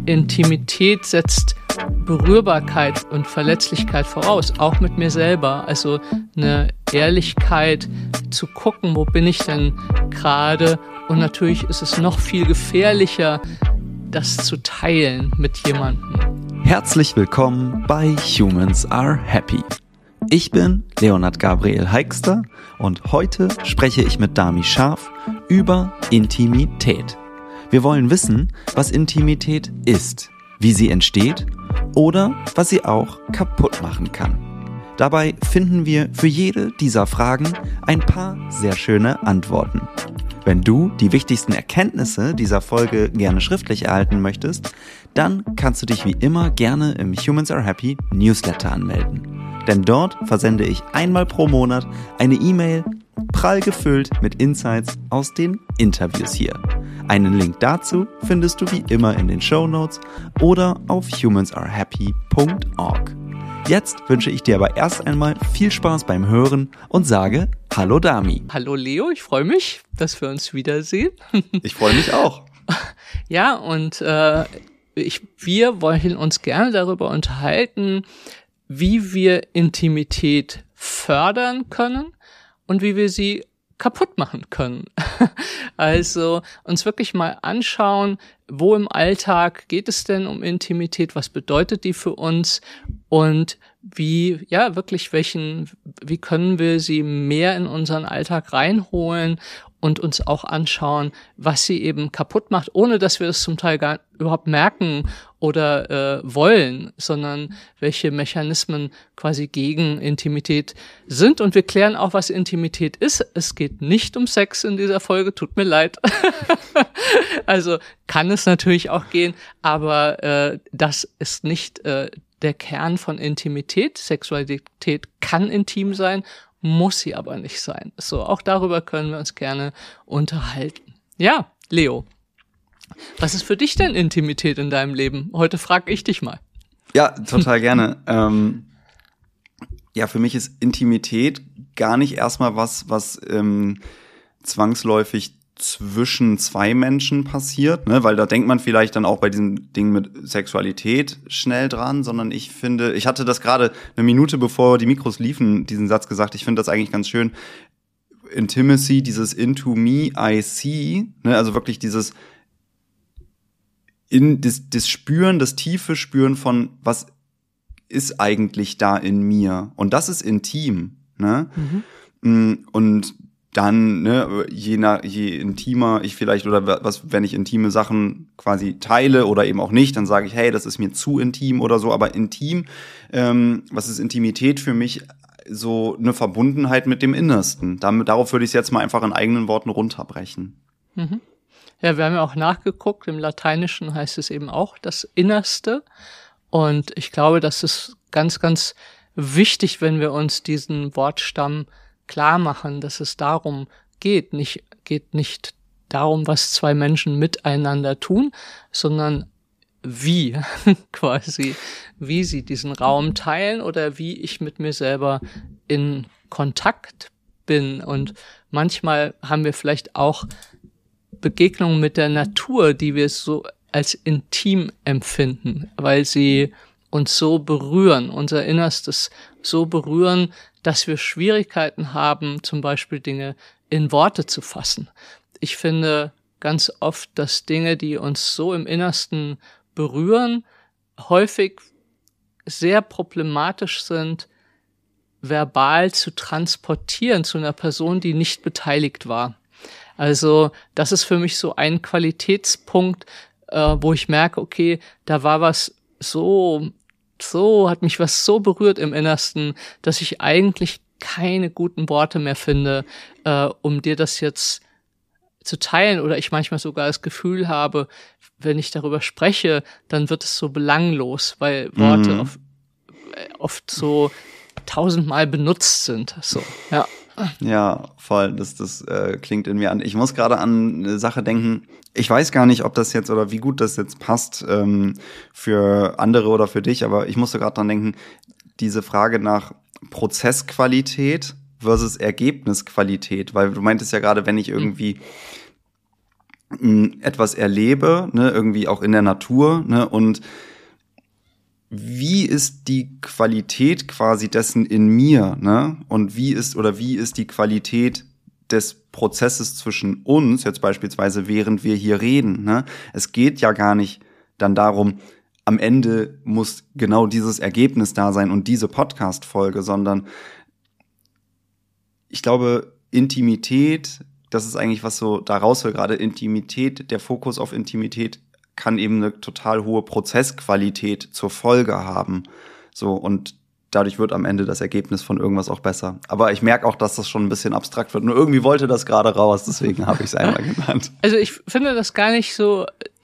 Intimität setzt Berührbarkeit und Verletzlichkeit voraus, auch mit mir selber. Also eine Ehrlichkeit zu gucken, wo bin ich denn gerade? Und natürlich ist es noch viel gefährlicher, das zu teilen mit jemandem. Herzlich willkommen bei Humans Are Happy. Ich bin Leonhard Gabriel Heikster und heute spreche ich mit Dami Scharf über Intimität. Wir wollen wissen, was Intimität ist, wie sie entsteht oder was sie auch kaputt machen kann. Dabei finden wir für jede dieser Fragen ein paar sehr schöne Antworten. Wenn du die wichtigsten Erkenntnisse dieser Folge gerne schriftlich erhalten möchtest, dann kannst du dich wie immer gerne im Humans Are Happy Newsletter anmelden. Denn dort versende ich einmal pro Monat eine E-Mail, prall gefüllt mit Insights aus den Interviews hier. Einen Link dazu findest du wie immer in den Shownotes oder auf humansarehappy.org. Jetzt wünsche ich dir aber erst einmal viel Spaß beim Hören und sage Hallo Dami. Hallo Leo, ich freue mich, dass wir uns wiedersehen. Ich freue mich auch. Ja, und wir wollen uns gerne darüber unterhalten, wie wir Intimität fördern können und wie wir sie kaputt machen können. Also uns wirklich mal anschauen, wo im Alltag geht es denn um Intimität, was bedeutet die für uns und wie können wir sie mehr in unseren Alltag reinholen und uns auch anschauen, was sie eben kaputt macht, ohne dass wir das zum Teil gar überhaupt merken oder wollen, sondern welche Mechanismen quasi gegen Intimität sind. Und wir klären auch, was Intimität ist. Es geht nicht um Sex in dieser Folge, tut mir leid. Also kann es natürlich auch gehen, aber das ist nicht der Kern von Intimität. Sexualität kann intim sein, muss sie aber nicht sein. So, auch darüber können wir uns gerne unterhalten. Ja, Leo, was ist für dich denn Intimität in deinem Leben? Heute frage ich dich mal. Ja, total gerne. Für mich ist Intimität gar nicht erstmal was zwangsläufig zwischen zwei Menschen passiert, ne? Weil da denkt man vielleicht dann auch bei diesem Ding mit Sexualität schnell dran, sondern ich finde, ich hatte das gerade eine Minute bevor die Mikros liefen, diesen Satz gesagt, ich finde das eigentlich ganz schön, Intimacy, dieses Into Me, I See, ne? Also wirklich dieses das Spüren, das tiefe Spüren von, was ist eigentlich da in mir? Und das ist intim, ne? Mhm. Und dann, ne, je intimer ich vielleicht oder wenn ich intime Sachen quasi teile oder eben auch nicht, dann sage ich, hey, das ist mir zu intim oder so. Aber intim, was ist Intimität für mich? So eine Verbundenheit mit dem Innersten. Darauf würde ich es jetzt mal einfach in eigenen Worten runterbrechen. Mhm. Ja, wir haben ja auch nachgeguckt, im Lateinischen heißt es eben auch das Innerste. Und ich glaube, das ist ganz, ganz wichtig, wenn wir uns diesen Wortstamm klar machen, dass es darum geht nicht darum, was zwei Menschen miteinander tun, sondern wie quasi, wie sie diesen Raum teilen oder wie ich mit mir selber in Kontakt bin. Und manchmal haben wir vielleicht auch Begegnungen mit der Natur, die wir so als intim empfinden, weil sie uns so berühren, unser Innerstes so berühren, dass wir Schwierigkeiten haben, zum Beispiel Dinge in Worte zu fassen. Ich finde ganz oft, dass Dinge, die uns so im Innersten berühren, häufig sehr problematisch sind, verbal zu transportieren zu einer Person, die nicht beteiligt war. Also das ist für mich so ein Qualitätspunkt, wo ich merke, okay, da war was hat mich was so berührt im Innersten, dass ich eigentlich keine guten Worte mehr finde, um dir das jetzt zu teilen, oder ich manchmal sogar das Gefühl habe, wenn ich darüber spreche, dann wird es so belanglos, weil Worte oft so 1000-mal benutzt sind. So, ja. Ja, voll. Das klingt in mir an. Ich muss gerade an eine Sache denken. Ich weiß gar nicht, ob das jetzt oder wie gut das jetzt passt für andere oder für dich, aber ich musste gerade dran denken, diese Frage nach Prozessqualität versus Ergebnisqualität, weil du meintest ja gerade, wenn ich irgendwie etwas erlebe, ne, irgendwie auch in der Natur, ne, und wie ist die Qualität quasi dessen in mir, ne, und wie ist die Qualität des Prozesses zwischen uns, jetzt beispielsweise während wir hier reden, ne? Es geht ja gar nicht dann darum, am Ende muss genau dieses Ergebnis da sein und diese Podcast-Folge, sondern ich glaube, Intimität, das ist eigentlich, was so da raus will, gerade Intimität, der Fokus auf Intimität kann eben eine total hohe Prozessqualität zur Folge haben. So, und dadurch wird am Ende das Ergebnis von irgendwas auch besser. Aber ich merke auch, dass das schon ein bisschen abstrakt wird. Nur irgendwie wollte das gerade raus, deswegen habe ich es einmal genannt. Also ich finde das gar nicht so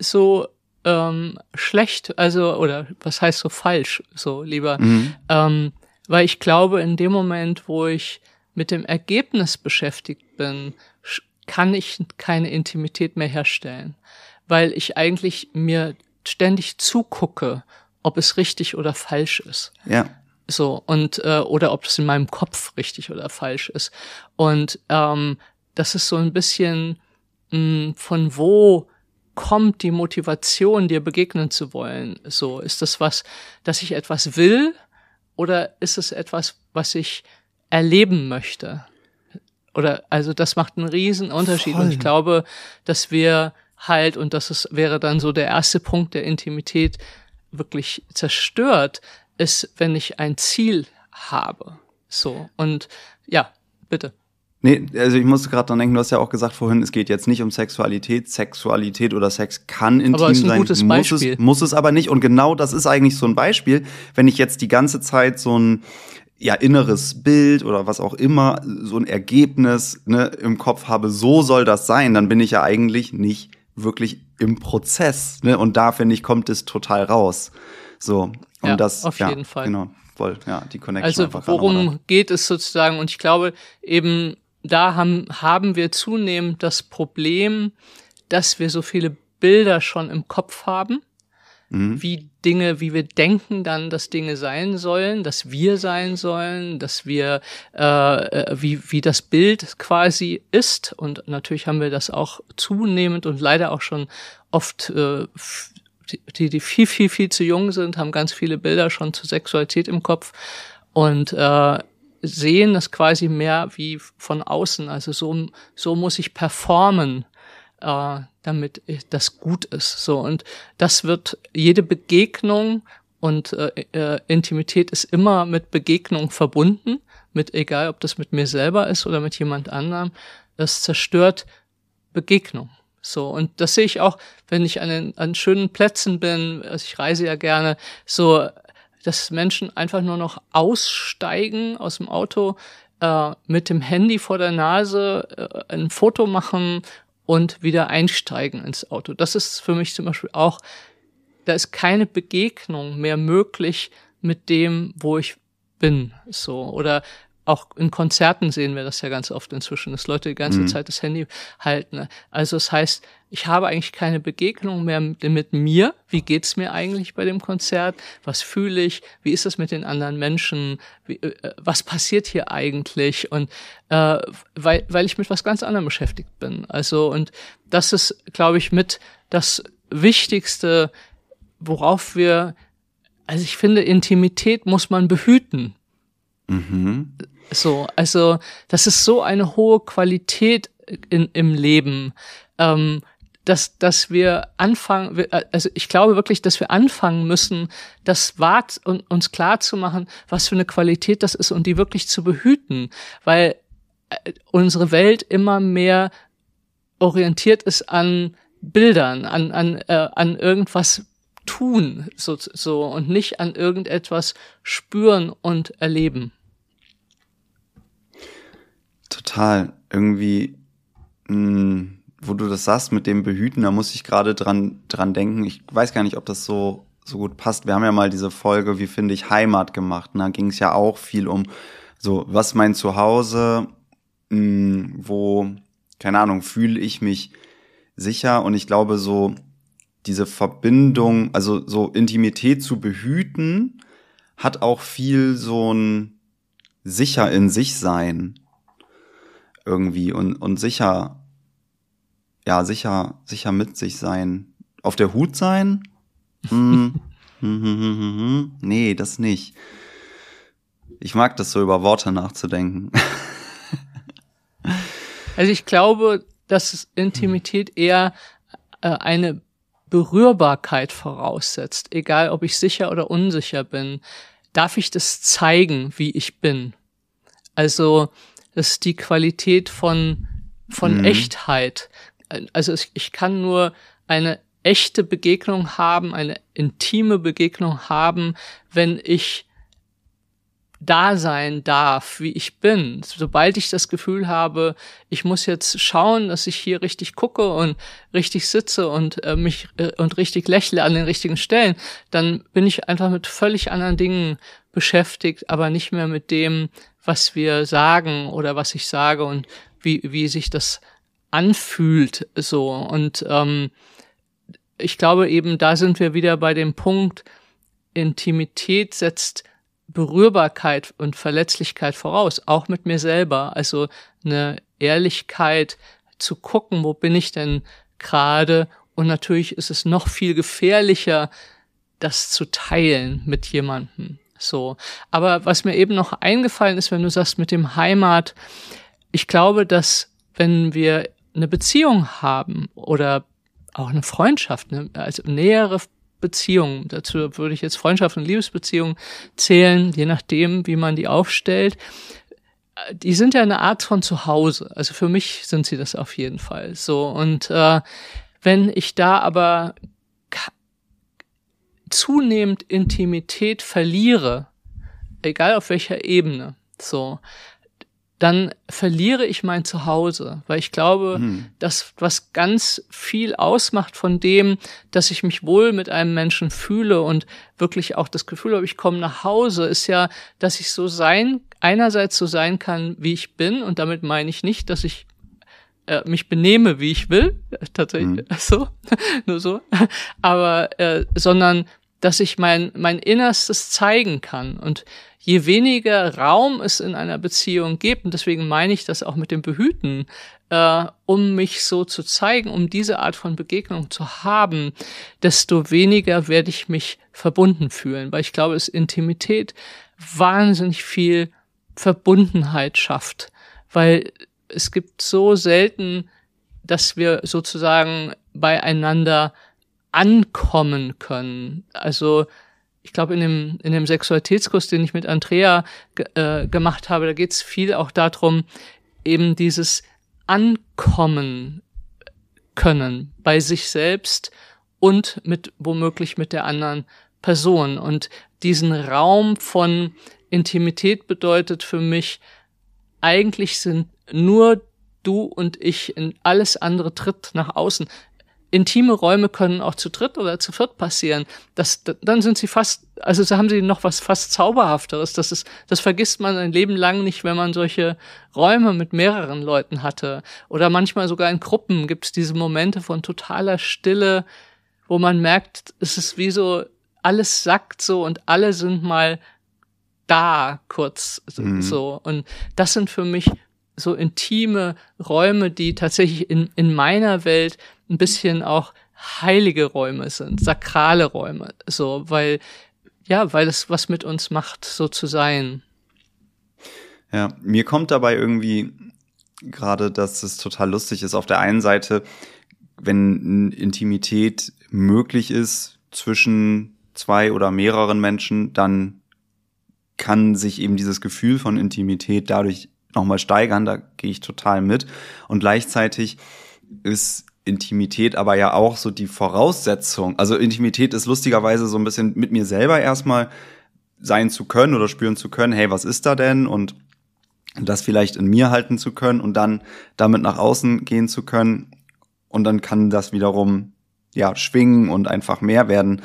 schlecht, also, oder was heißt so falsch, so lieber. Weil ich glaube, in dem Moment, wo ich mit dem Ergebnis beschäftigt bin, kann ich keine Intimität mehr herstellen. Weil ich eigentlich mir ständig zugucke, ob es richtig oder falsch ist. Ja. So, und oder ob es in meinem Kopf richtig oder falsch ist. Und das ist so ein bisschen von wo kommt die Motivation, dir begegnen zu wollen? So, ist das was, dass ich etwas will, oder ist es etwas, was ich erleben möchte? Oder, also das macht einen riesen Unterschied. Voll. Und ich glaube, dass wir halt, und wäre dann so der erste Punkt der Intimität, wirklich zerstört, ist, wenn ich ein Ziel habe. So, und ja, bitte. Nee, also ich musste gerade dran denken, du hast ja auch gesagt vorhin, es geht jetzt nicht um Sexualität. Sexualität oder Sex kann intim aber ist ein sein, gutes Beispiel. Muss es aber nicht. Und genau das ist eigentlich so ein Beispiel, wenn ich jetzt die ganze Zeit so ein inneres Bild oder was auch immer, so ein Ergebnis, ne, im Kopf habe, so soll das sein, dann bin ich ja eigentlich nicht wirklich im Prozess, ne? Und da, finde ich, kommt es total raus. So, und ja, das auf jeden Fall. Genau, voll, ja, die Connection. Also einfach worum geht es sozusagen? Und ich glaube eben, da haben wir zunehmend das Problem, dass wir so viele Bilder schon im Kopf haben, wie wir denken dann, dass Dinge sein sollen, dass wir sein sollen, dass wir, wie das Bild quasi ist. Und natürlich haben wir das auch zunehmend und leider auch schon oft, die viel, viel, viel zu jung sind, haben ganz viele Bilder schon zur Sexualität im Kopf und sehen das quasi mehr wie von außen. Also so muss ich performen, damit das gut ist. So, und das wird jede Begegnung, und Intimität ist immer mit Begegnung verbunden, mit egal ob das mit mir selber ist oder mit jemand anderem. Das zerstört Begegnung. So, und das sehe ich auch, wenn ich an schönen Plätzen bin, also ich reise ja gerne, so, dass Menschen einfach nur noch aussteigen aus dem Auto, mit dem Handy vor der Nase, ein Foto machen und wieder einsteigen ins Auto. Das ist für mich zum Beispiel auch, da ist keine Begegnung mehr möglich mit dem, wo ich bin, so. Oder auch in Konzerten sehen wir das ja ganz oft inzwischen, dass Leute die ganze Zeit das Handy halten. Also das heißt, ich habe eigentlich keine Begegnung mehr mit mir. Wie geht's mir eigentlich bei dem Konzert? Was fühle ich? Wie ist es mit den anderen Menschen? Was passiert hier eigentlich? Und weil ich mit was ganz anderem beschäftigt bin. Also, und das ist, glaube ich, mit das Wichtigste, worauf also ich finde, Intimität muss man behüten. So, also das ist so eine hohe Qualität im Leben, dass wir anfangen, also ich glaube wirklich, dass wir anfangen müssen, uns klar zu machen, was für eine Qualität das ist und die wirklich zu behüten, weil unsere Welt immer mehr orientiert ist an Bildern, an irgendwas tun, so und nicht an irgendetwas spüren und erleben. Total. Irgendwie, wo du das sagst mit dem Behüten, da muss ich gerade dran denken. Ich weiß gar nicht, ob das so gut passt. Wir haben ja mal diese Folge, wie finde ich Heimat gemacht. Und da ging es ja auch viel um so, was mein Zuhause, wo, keine Ahnung, fühle ich mich sicher. Und ich glaube, so diese Verbindung, also so Intimität zu behüten, hat auch viel so ein sicher in sich sein irgendwie und sicher ja, sicher mit sich sein. Auf der Hut sein? Nee, das nicht. Ich mag das so, über Worte nachzudenken. Also ich glaube, dass Intimität eher eine Berührbarkeit voraussetzt. Egal, ob ich sicher oder unsicher bin, darf ich das zeigen, wie ich bin. Also das ist die Qualität von Echtheit. Also ich kann nur eine echte Begegnung haben, eine intime Begegnung haben, wenn ich da sein darf, wie ich bin. Sobald ich das Gefühl habe, ich muss jetzt schauen, dass ich hier richtig gucke und richtig sitze und mich und richtig lächle an den richtigen Stellen, dann bin ich einfach mit völlig anderen Dingen beschäftigt, aber nicht mehr mit dem, was wir sagen oder was ich sage und wie sich das anfühlt, so. Und ich glaube eben, da sind wir wieder bei dem Punkt, Intimität setzt Berührbarkeit und Verletzlichkeit voraus, auch mit mir selber. Also eine Ehrlichkeit zu gucken, wo bin ich denn gerade? Und natürlich ist es noch viel gefährlicher, das zu teilen mit jemandem. So. Aber was mir eben noch eingefallen ist, wenn du sagst mit dem Heimat, ich glaube, dass wenn wir eine Beziehung haben oder auch eine Freundschaft, also nähere Beziehungen, dazu würde ich jetzt Freundschaft und Liebesbeziehungen zählen, je nachdem, wie man die aufstellt. Die sind ja eine Art von Zuhause. Also für mich sind sie das auf jeden Fall. So. Und wenn ich da aber zunehmend Intimität verliere, egal auf welcher Ebene, so, dann verliere ich mein Zuhause, weil ich glaube, dass was ganz viel ausmacht von dem, dass ich mich wohl mit einem Menschen fühle und wirklich auch das Gefühl habe, ich komme nach Hause, ist ja, dass ich einerseits so sein kann, wie ich bin, und damit meine ich nicht, dass ich mich benehme, wie ich will, tatsächlich, so, nur so, aber, sondern, dass ich mein Innerstes zeigen kann. Und je weniger Raum es in einer Beziehung gibt, und deswegen meine ich das auch mit dem Behüten, um mich so zu zeigen, um diese Art von Begegnung zu haben, desto weniger werde ich mich verbunden fühlen. Weil ich glaube, dass Intimität wahnsinnig viel Verbundenheit schafft. Weil es gibt so selten, dass wir sozusagen beieinander ankommen können. Also ich glaube, in dem Sexualitätskurs, den ich mit Andrea gemacht habe, da geht es viel auch darum, eben dieses Ankommen können bei sich selbst und womöglich mit der anderen Person. Und diesen Raum von Intimität bedeutet für mich, eigentlich sind nur du und ich, alles andere tritt nach außen. Intime Räume können auch zu dritt oder zu viert passieren. Dann sind sie so haben sie noch was fast Zauberhafteres. Das vergisst man ein Leben lang nicht, wenn man solche Räume mit mehreren Leuten hatte. Oder manchmal sogar in Gruppen gibt es diese Momente von totaler Stille, wo man merkt, es ist wie so, alles sackt so und alle sind mal da kurz, so. Und das sind für mich so intime Räume, die tatsächlich in meiner Welt ein bisschen auch heilige Räume sind, sakrale Räume, so, weil es was mit uns macht, so zu sein. Ja, mir kommt dabei irgendwie gerade, dass es total lustig ist. Auf der einen Seite, wenn Intimität möglich ist zwischen zwei oder mehreren Menschen, dann kann sich eben dieses Gefühl von Intimität dadurch nochmal steigern, da gehe ich total mit. Und gleichzeitig ist Intimität aber ja auch so die Voraussetzung. Also Intimität ist lustigerweise so ein bisschen mit mir selber erstmal sein zu können oder spüren zu können, hey, was ist da denn? Und das vielleicht in mir halten zu können und dann damit nach außen gehen zu können. Und dann kann das wiederum schwingen und einfach mehr werden.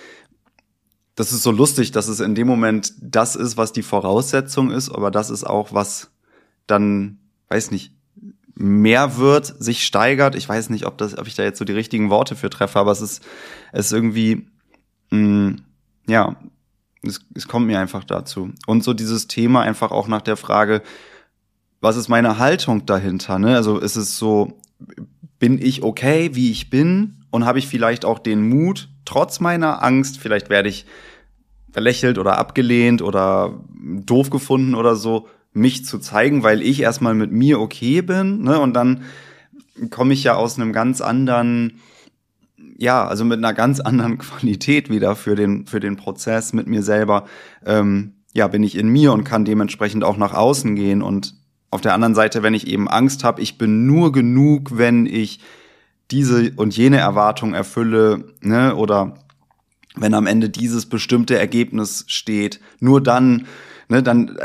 Das ist so lustig, dass es in dem Moment das ist, was die Voraussetzung ist, aber das ist auch, was dann, weiß nicht, mehr wird, sich steigert. Ich weiß nicht, ob ich da jetzt so die richtigen Worte für treffe, aber es ist irgendwie, es kommt mir einfach dazu. Und so dieses Thema einfach auch nach der Frage, was ist meine Haltung dahinter, ne? Also ist es so, bin ich okay, wie ich bin? Und habe ich vielleicht auch den Mut, trotz meiner Angst, vielleicht werde ich verlächelt oder abgelehnt oder doof gefunden oder so, mich zu zeigen, weil ich erstmal mit mir okay bin, ne? Und dann komme ich ja aus einem ganz anderen, ja, also mit einer ganz anderen Qualität wieder für den Prozess mit mir selber, ja, bin ich in mir und kann dementsprechend auch nach außen gehen. Und auf der anderen Seite, wenn ich eben Angst habe, ich bin nur genug, wenn ich diese und jene Erwartung erfülle, ne, oder wenn am Ende dieses bestimmte Ergebnis steht, nur dann, ne, dann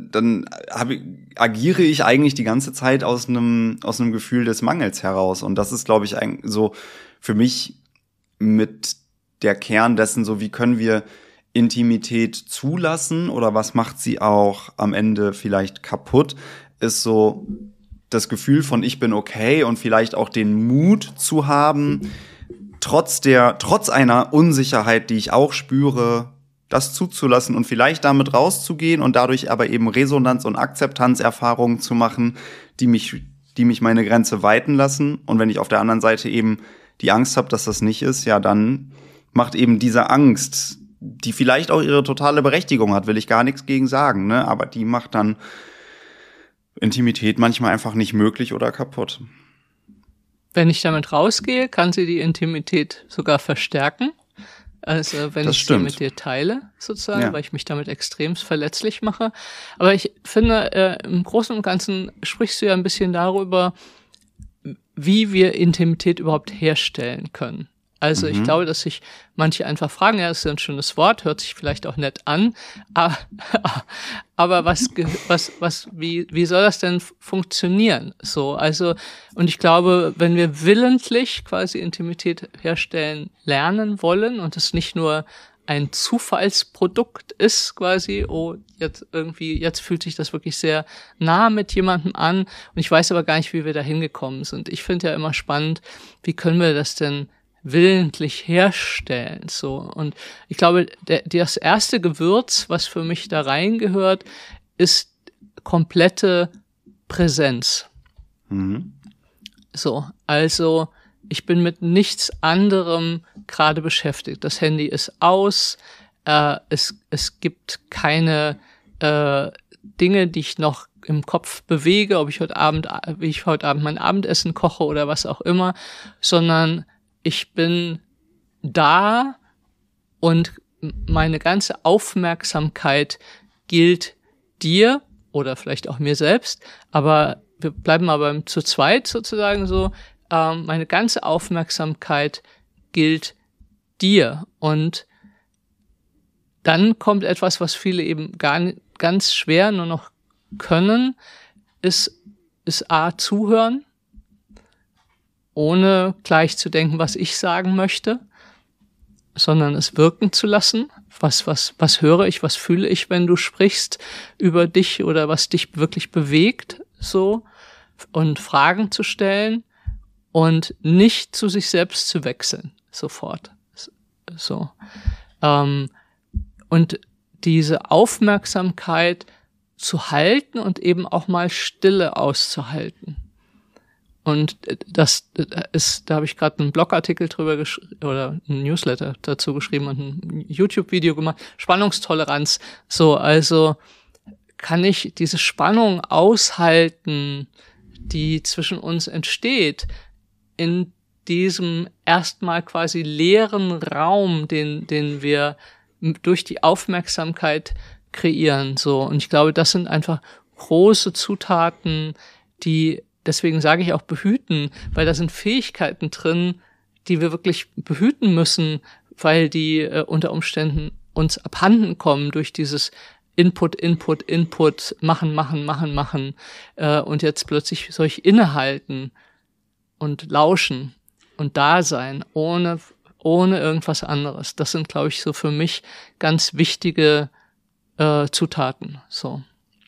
agiere ich eigentlich die ganze Zeit aus einem Gefühl des Mangels heraus. Und das ist, glaube ich, so für mich mit der Kern dessen, so wie können wir Intimität zulassen oder was macht sie auch am Ende vielleicht kaputt, ist so das Gefühl von ich bin okay und vielleicht auch den Mut zu haben, trotz einer Unsicherheit, die ich auch spüre, das zuzulassen und vielleicht damit rauszugehen und dadurch aber eben Resonanz- und Akzeptanzerfahrungen zu machen, die mich meine Grenze weiten lassen. Und wenn ich auf der anderen Seite eben die Angst habe, dass das nicht ist, ja, dann macht eben diese Angst, die vielleicht auch ihre totale Berechtigung hat, will ich gar nichts gegen sagen, ne? Aber die macht dann Intimität manchmal einfach nicht möglich oder kaputt. Wenn ich damit rausgehe, kann sie die Intimität sogar verstärken. Also wenn ich sie mit dir teile, sozusagen, ja, weil ich mich damit extremst verletzlich mache. Aber ich finde, im Großen und Ganzen sprichst du ja ein bisschen darüber, wie wir Intimität überhaupt herstellen können. Also ich glaube, dass sich manche einfach fragen, ja, das ist ja ein schönes Wort, hört sich vielleicht auch nett an, aber wie soll das denn funktionieren? So, also, und ich glaube, wenn wir willentlich quasi Intimität herstellen lernen wollen und es nicht nur ein Zufallsprodukt ist quasi, oh, jetzt fühlt sich das wirklich sehr nah mit jemandem an und ich weiß aber gar nicht, wie wir da hingekommen sind. Ich finde ja immer spannend, wie können wir das denn willentlich herstellen, so. Und ich glaube, das erste Gewürz, was für mich da reingehört, ist komplette Präsenz. So, also ich bin mit nichts anderem gerade beschäftigt. Das Handy ist aus, es gibt keine Dinge, die ich noch im Kopf bewege, wie ich heute Abend mein Abendessen koche oder was auch immer, sondern ich bin da und meine ganze Aufmerksamkeit gilt dir oder vielleicht auch mir selbst, aber wir bleiben aber zu zweit sozusagen so, meine ganze Aufmerksamkeit gilt dir. Und dann kommt etwas, was viele eben ganz schwer nur noch können, ist A, zuhören, ohne gleich zu denken, was ich sagen möchte, sondern es wirken zu lassen. Was höre ich, was fühle ich, wenn du sprichst über dich oder was dich wirklich bewegt, so, und Fragen zu stellen und nicht zu sich selbst zu wechseln, sofort, so. Und diese Aufmerksamkeit zu halten und eben auch mal Stille auszuhalten. Und da habe ich gerade einen Blogartikel drüber geschrieben oder einen Newsletter dazu geschrieben und ein YouTube-Video gemacht. Spannungstoleranz. So, also kann ich diese Spannung aushalten, die zwischen uns entsteht, in diesem erstmal quasi leeren Raum, den wir durch die Aufmerksamkeit kreieren. So, und ich glaube, das sind einfach große Zutaten, die, deswegen sage ich auch behüten, weil da sind Fähigkeiten drin, die wir wirklich behüten müssen, weil die unter Umständen uns abhanden kommen durch dieses Input, machen und jetzt plötzlich soll ich innehalten und lauschen und da sein, ohne irgendwas anderes. Das sind, glaube ich, so für mich ganz wichtige Zutaten. So.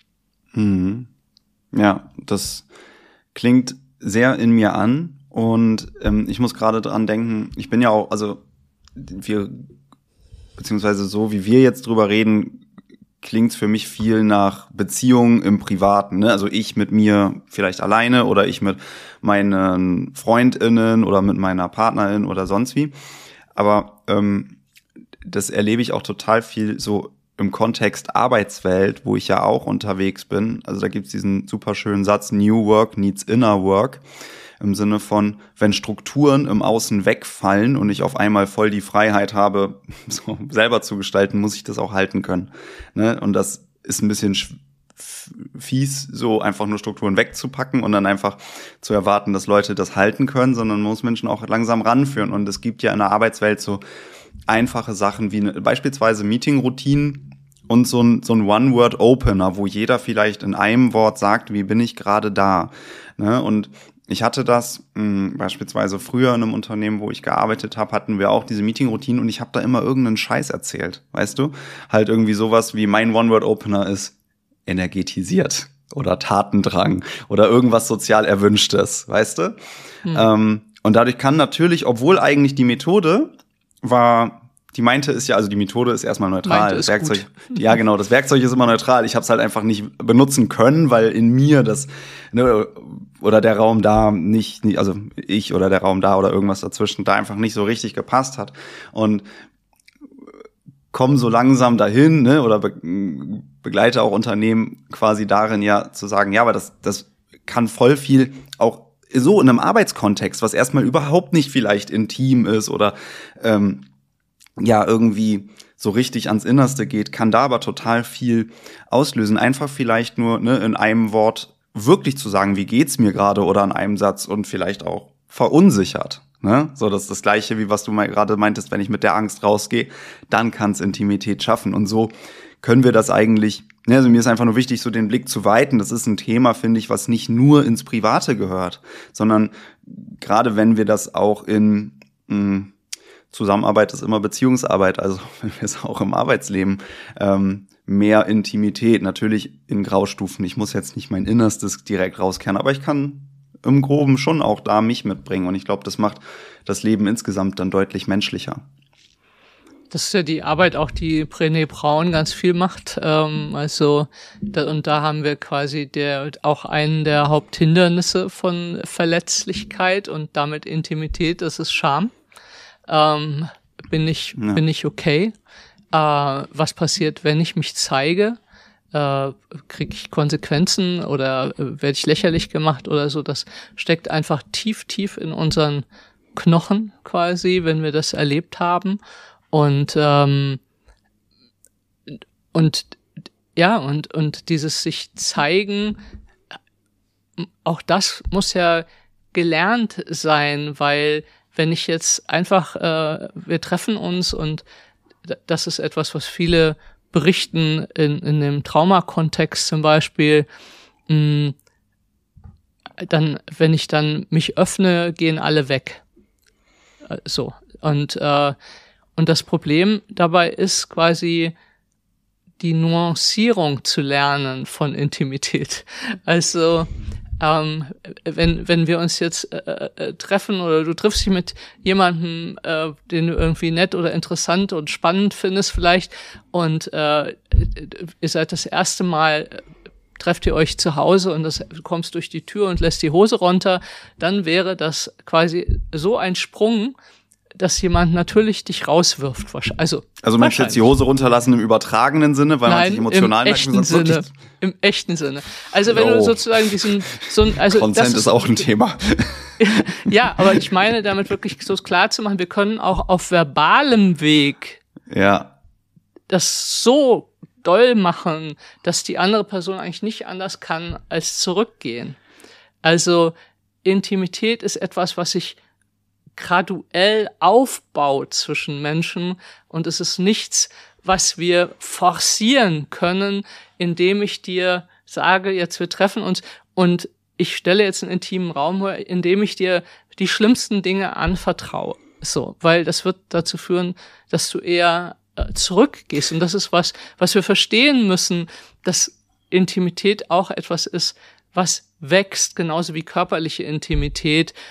Ja, das klingt sehr in mir an und ich muss gerade dran denken, ich bin ja auch, also beziehungsweise so wie wir jetzt drüber reden, klingt für mich viel nach Beziehungen im Privaten, ne? Also ich mit mir vielleicht alleine oder ich mit meinen FreundInnen oder mit meiner Partnerin oder sonst wie. Aber das erlebe ich auch total viel so im Kontext Arbeitswelt, wo ich ja auch unterwegs bin. Also da gibt's diesen super schönen Satz, New Work needs inner work. Im Sinne von, wenn Strukturen im Außen wegfallen und ich auf einmal voll die Freiheit habe, so selber zu gestalten, muss ich das auch halten können. Ne? Und das ist ein bisschen fies, so einfach nur Strukturen wegzupacken und dann einfach zu erwarten, dass Leute das halten können, sondern man muss Menschen auch langsam ranführen. Und es gibt ja in der Arbeitswelt so einfache Sachen wie beispielsweise Meeting-Routinen und so ein One-Word-Opener, wo jeder vielleicht in einem Wort sagt, wie bin ich gerade da. Ne? Und ich hatte das beispielsweise früher in einem Unternehmen, wo ich gearbeitet habe, hatten wir auch diese Meeting-Routinen und ich habe da immer irgendeinen Scheiß erzählt, weißt du? Halt irgendwie sowas wie mein One-Word-Opener ist energetisiert oder Tatendrang oder irgendwas sozial Erwünschtes, weißt du? Und dadurch kann natürlich, obwohl eigentlich die Methode die Methode ist erstmal neutral. Das Werkzeug, ja genau, das Werkzeug ist immer neutral. Ich habe es halt einfach nicht benutzen können, weil in mir das, ne, oder der Raum da nicht, also ich oder der Raum da oder irgendwas dazwischen da einfach nicht so richtig gepasst hat. Und komme so langsam dahin, ne, oder begleite auch Unternehmen quasi darin, ja, zu sagen, ja, aber das kann voll viel auch so in einem Arbeitskontext, was erstmal überhaupt nicht vielleicht intim ist oder ja, irgendwie so richtig ans Innerste geht, kann da aber total viel auslösen. Einfach vielleicht nur, ne, in einem Wort wirklich zu sagen, wie geht's mir gerade oder in einem Satz und vielleicht auch verunsichert. Ne? So, das ist das Gleiche, wie was du gerade meintest, wenn ich mit der Angst rausgehe, dann kann es Intimität schaffen. Und so können wir das eigentlich, ne, also mir ist einfach nur wichtig, so den Blick zu weiten. Das ist ein Thema, finde ich, was nicht nur ins Private gehört, sondern gerade wenn wir das auch in Zusammenarbeit ist immer Beziehungsarbeit, also wenn wir es auch im Arbeitsleben mehr Intimität, natürlich in Graustufen. Ich muss jetzt nicht mein Innerstes direkt rauskehren, aber ich kann im Groben schon auch da mich mitbringen und ich glaube, das macht das Leben insgesamt dann deutlich menschlicher. Das ist ja die Arbeit auch, die Brené Brown ganz viel macht. Und da haben wir quasi auch einen der Haupthindernisse von Verletzlichkeit und damit Intimität, das ist Scham. Bin ich okay? Was passiert, wenn ich mich zeige? Kriege ich Konsequenzen oder werde ich lächerlich gemacht oder so? Das steckt einfach tief, tief in unseren Knochen quasi, wenn wir das erlebt haben. Und dieses sich zeigen, auch das muss ja gelernt sein, weil wenn ich jetzt einfach, wir treffen uns und das ist etwas, was viele berichten in dem Traumakontext zum Beispiel, dann, wenn ich dann mich öffne, gehen alle weg. So. Und das Problem dabei ist quasi die Nuancierung zu lernen von Intimität. Also wenn wir uns jetzt treffen oder du triffst dich mit jemandem, den du irgendwie nett oder interessant und spannend findest vielleicht und ihr seid das erste Mal, trefft ihr euch zu Hause und du kommst durch die Tür und lässt die Hose runter, dann wäre das quasi so ein Sprung, dass jemand natürlich dich rauswirft. Also möchtest du jetzt die Hose runterlassen im übertragenen Sinne, weil man sich emotional im echten Sinne. Also wenn du sozusagen Consent ist auch ein Thema. Ja, aber ich meine damit wirklich so klar zu machen, wir können auch auf verbalem Weg das so doll machen, dass die andere Person eigentlich nicht anders kann als zurückgehen. Also Intimität ist etwas, was sich graduell aufbaut zwischen Menschen und es ist nichts, was wir forcieren können, indem ich dir sage, jetzt wir treffen uns und ich stelle jetzt einen intimen Raum her, indem ich dir die schlimmsten Dinge anvertraue. So, weil das wird dazu führen, dass du eher zurückgehst und das ist was wir verstehen müssen, dass Intimität auch etwas ist, was wächst, genauso wie körperliche Intimität.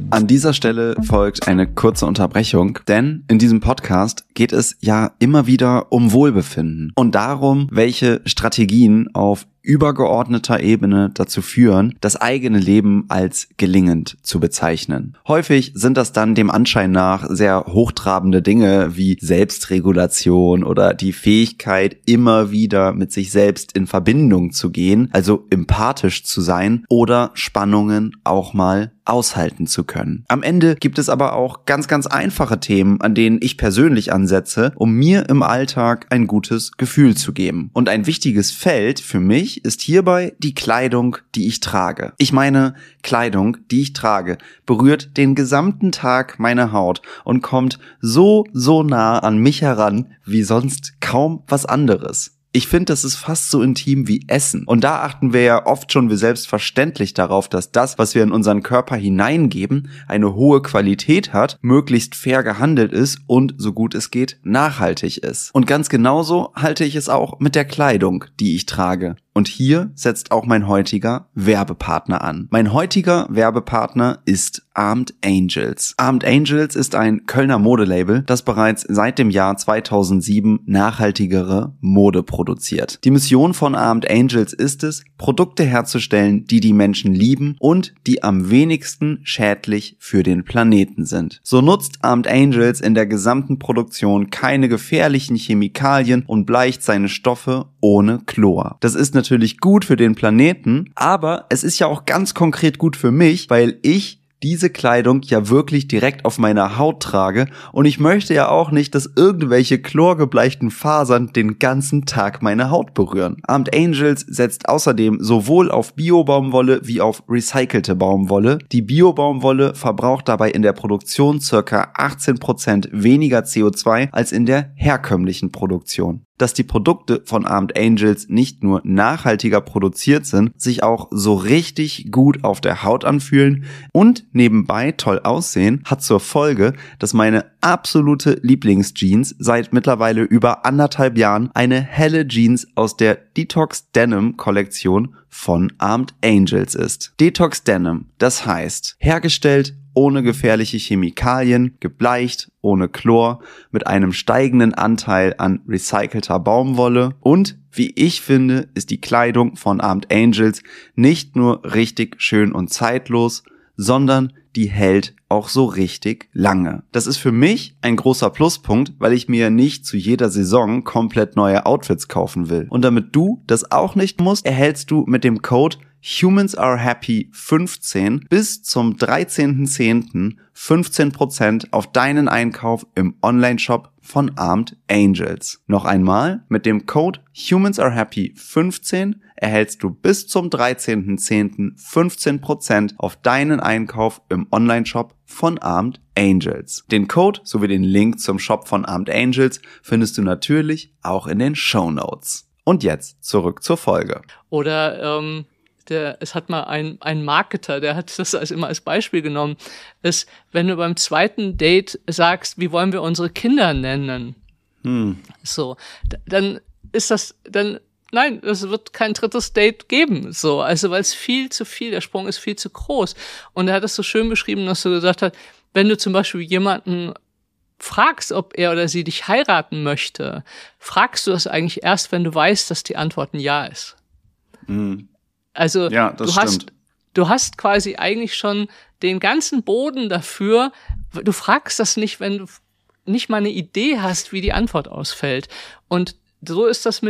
An dieser Stelle folgt eine kurze Unterbrechung, denn in diesem Podcast geht es ja immer wieder um Wohlbefinden und darum, welche Strategien auf übergeordneter Ebene dazu führen, das eigene Leben als gelingend zu bezeichnen. Häufig sind das dann dem Anschein nach sehr hochtrabende Dinge wie Selbstregulation oder die Fähigkeit, immer wieder mit sich selbst in Verbindung zu gehen, also empathisch zu sein oder Spannungen auch mal aushalten zu können. Am Ende gibt es aber auch ganz, ganz einfache Themen, an denen ich persönlich ansetze, um mir im Alltag ein gutes Gefühl zu geben. Und ein wichtiges Feld für mich ist hierbei die Kleidung, die ich trage. Ich meine, Kleidung, die ich trage, berührt den gesamten Tag meine Haut und kommt so nah an mich heran wie sonst kaum was anderes. Ich finde, das ist fast so intim wie Essen. Und da achten wir ja oft schon wie selbstverständlich darauf, dass das, was wir in unseren Körper hineingeben, eine hohe Qualität hat, möglichst fair gehandelt ist und, so gut es geht, nachhaltig ist. Und ganz genauso halte ich es auch mit der Kleidung, die ich trage. Und hier setzt auch mein heutiger Werbepartner an. Mein heutiger Werbepartner ist Armed Angels. Armed Angels ist ein Kölner Modelabel, das bereits seit dem Jahr 2007 nachhaltigere Mode produziert. Die Mission von Armed Angels ist es, Produkte herzustellen, die die Menschen lieben und die am wenigsten schädlich für den Planeten sind. So nutzt Armed Angels in der gesamten Produktion keine gefährlichen Chemikalien und bleicht seine Stoffe ohne Chlor. Das ist natürlich gut für den Planeten, aber es ist ja auch ganz konkret gut für mich, weil ich diese Kleidung ja wirklich direkt auf meiner Haut trage und ich möchte ja auch nicht, dass irgendwelche chlorgebleichten Fasern den ganzen Tag meine Haut berühren. Armed Angels setzt außerdem sowohl auf Bio-Baumwolle wie auf recycelte Baumwolle. Die Bio-Baumwolle verbraucht dabei in der Produktion ca. 18% weniger CO2 als in der herkömmlichen Produktion. Dass die Produkte von Armed Angels nicht nur nachhaltiger produziert sind, sich auch so richtig gut auf der Haut anfühlen und nebenbei toll aussehen, hat zur Folge, dass meine absolute Lieblingsjeans seit mittlerweile über 1,5 Jahren eine helle Jeans aus der Detox Denim Kollektion von Armed Angels ist. Detox Denim, das heißt, hergestellt ohne gefährliche Chemikalien, gebleicht, ohne Chlor, mit einem steigenden Anteil an recycelter Baumwolle und, wie ich finde, ist die Kleidung von Armed Angels nicht nur richtig schön und zeitlos, sondern die hält auch so richtig lange. Das ist für mich ein großer Pluspunkt, weil ich mir nicht zu jeder Saison komplett neue Outfits kaufen will. Und damit du das auch nicht musst, erhältst du mit dem Code Humans Are Happy 15 bis zum 13.10. 15% auf deinen Einkauf im Onlineshop von Armed Angels. Noch einmal, mit dem Code Humans Are Happy 15 erhältst du bis zum 13.10. 15% auf deinen Einkauf im Onlineshop von Armed Angels. Den Code sowie den Link zum Shop von Armed Angels findest du natürlich auch in den Shownotes. Und jetzt zurück zur Folge. Oder es hat mal ein Marketer, der hat das immer als Beispiel genommen, ist, wenn du beim zweiten Date sagst, wie wollen wir unsere Kinder nennen? So, dann ist das, nein, es wird kein drittes Date geben, so, also weil es viel zu viel, der Sprung ist viel zu groß. Und er hat es so schön beschrieben, dass er gesagt hat, wenn du zum Beispiel jemanden fragst, ob er oder sie dich heiraten möchte, fragst du das eigentlich erst, wenn du weißt, dass die Antwort ein Ja ist. Also ja, du hast quasi eigentlich schon den ganzen Boden dafür. Du fragst das nicht, wenn du nicht mal eine Idee hast, wie die Antwort ausfällt. Und so ist das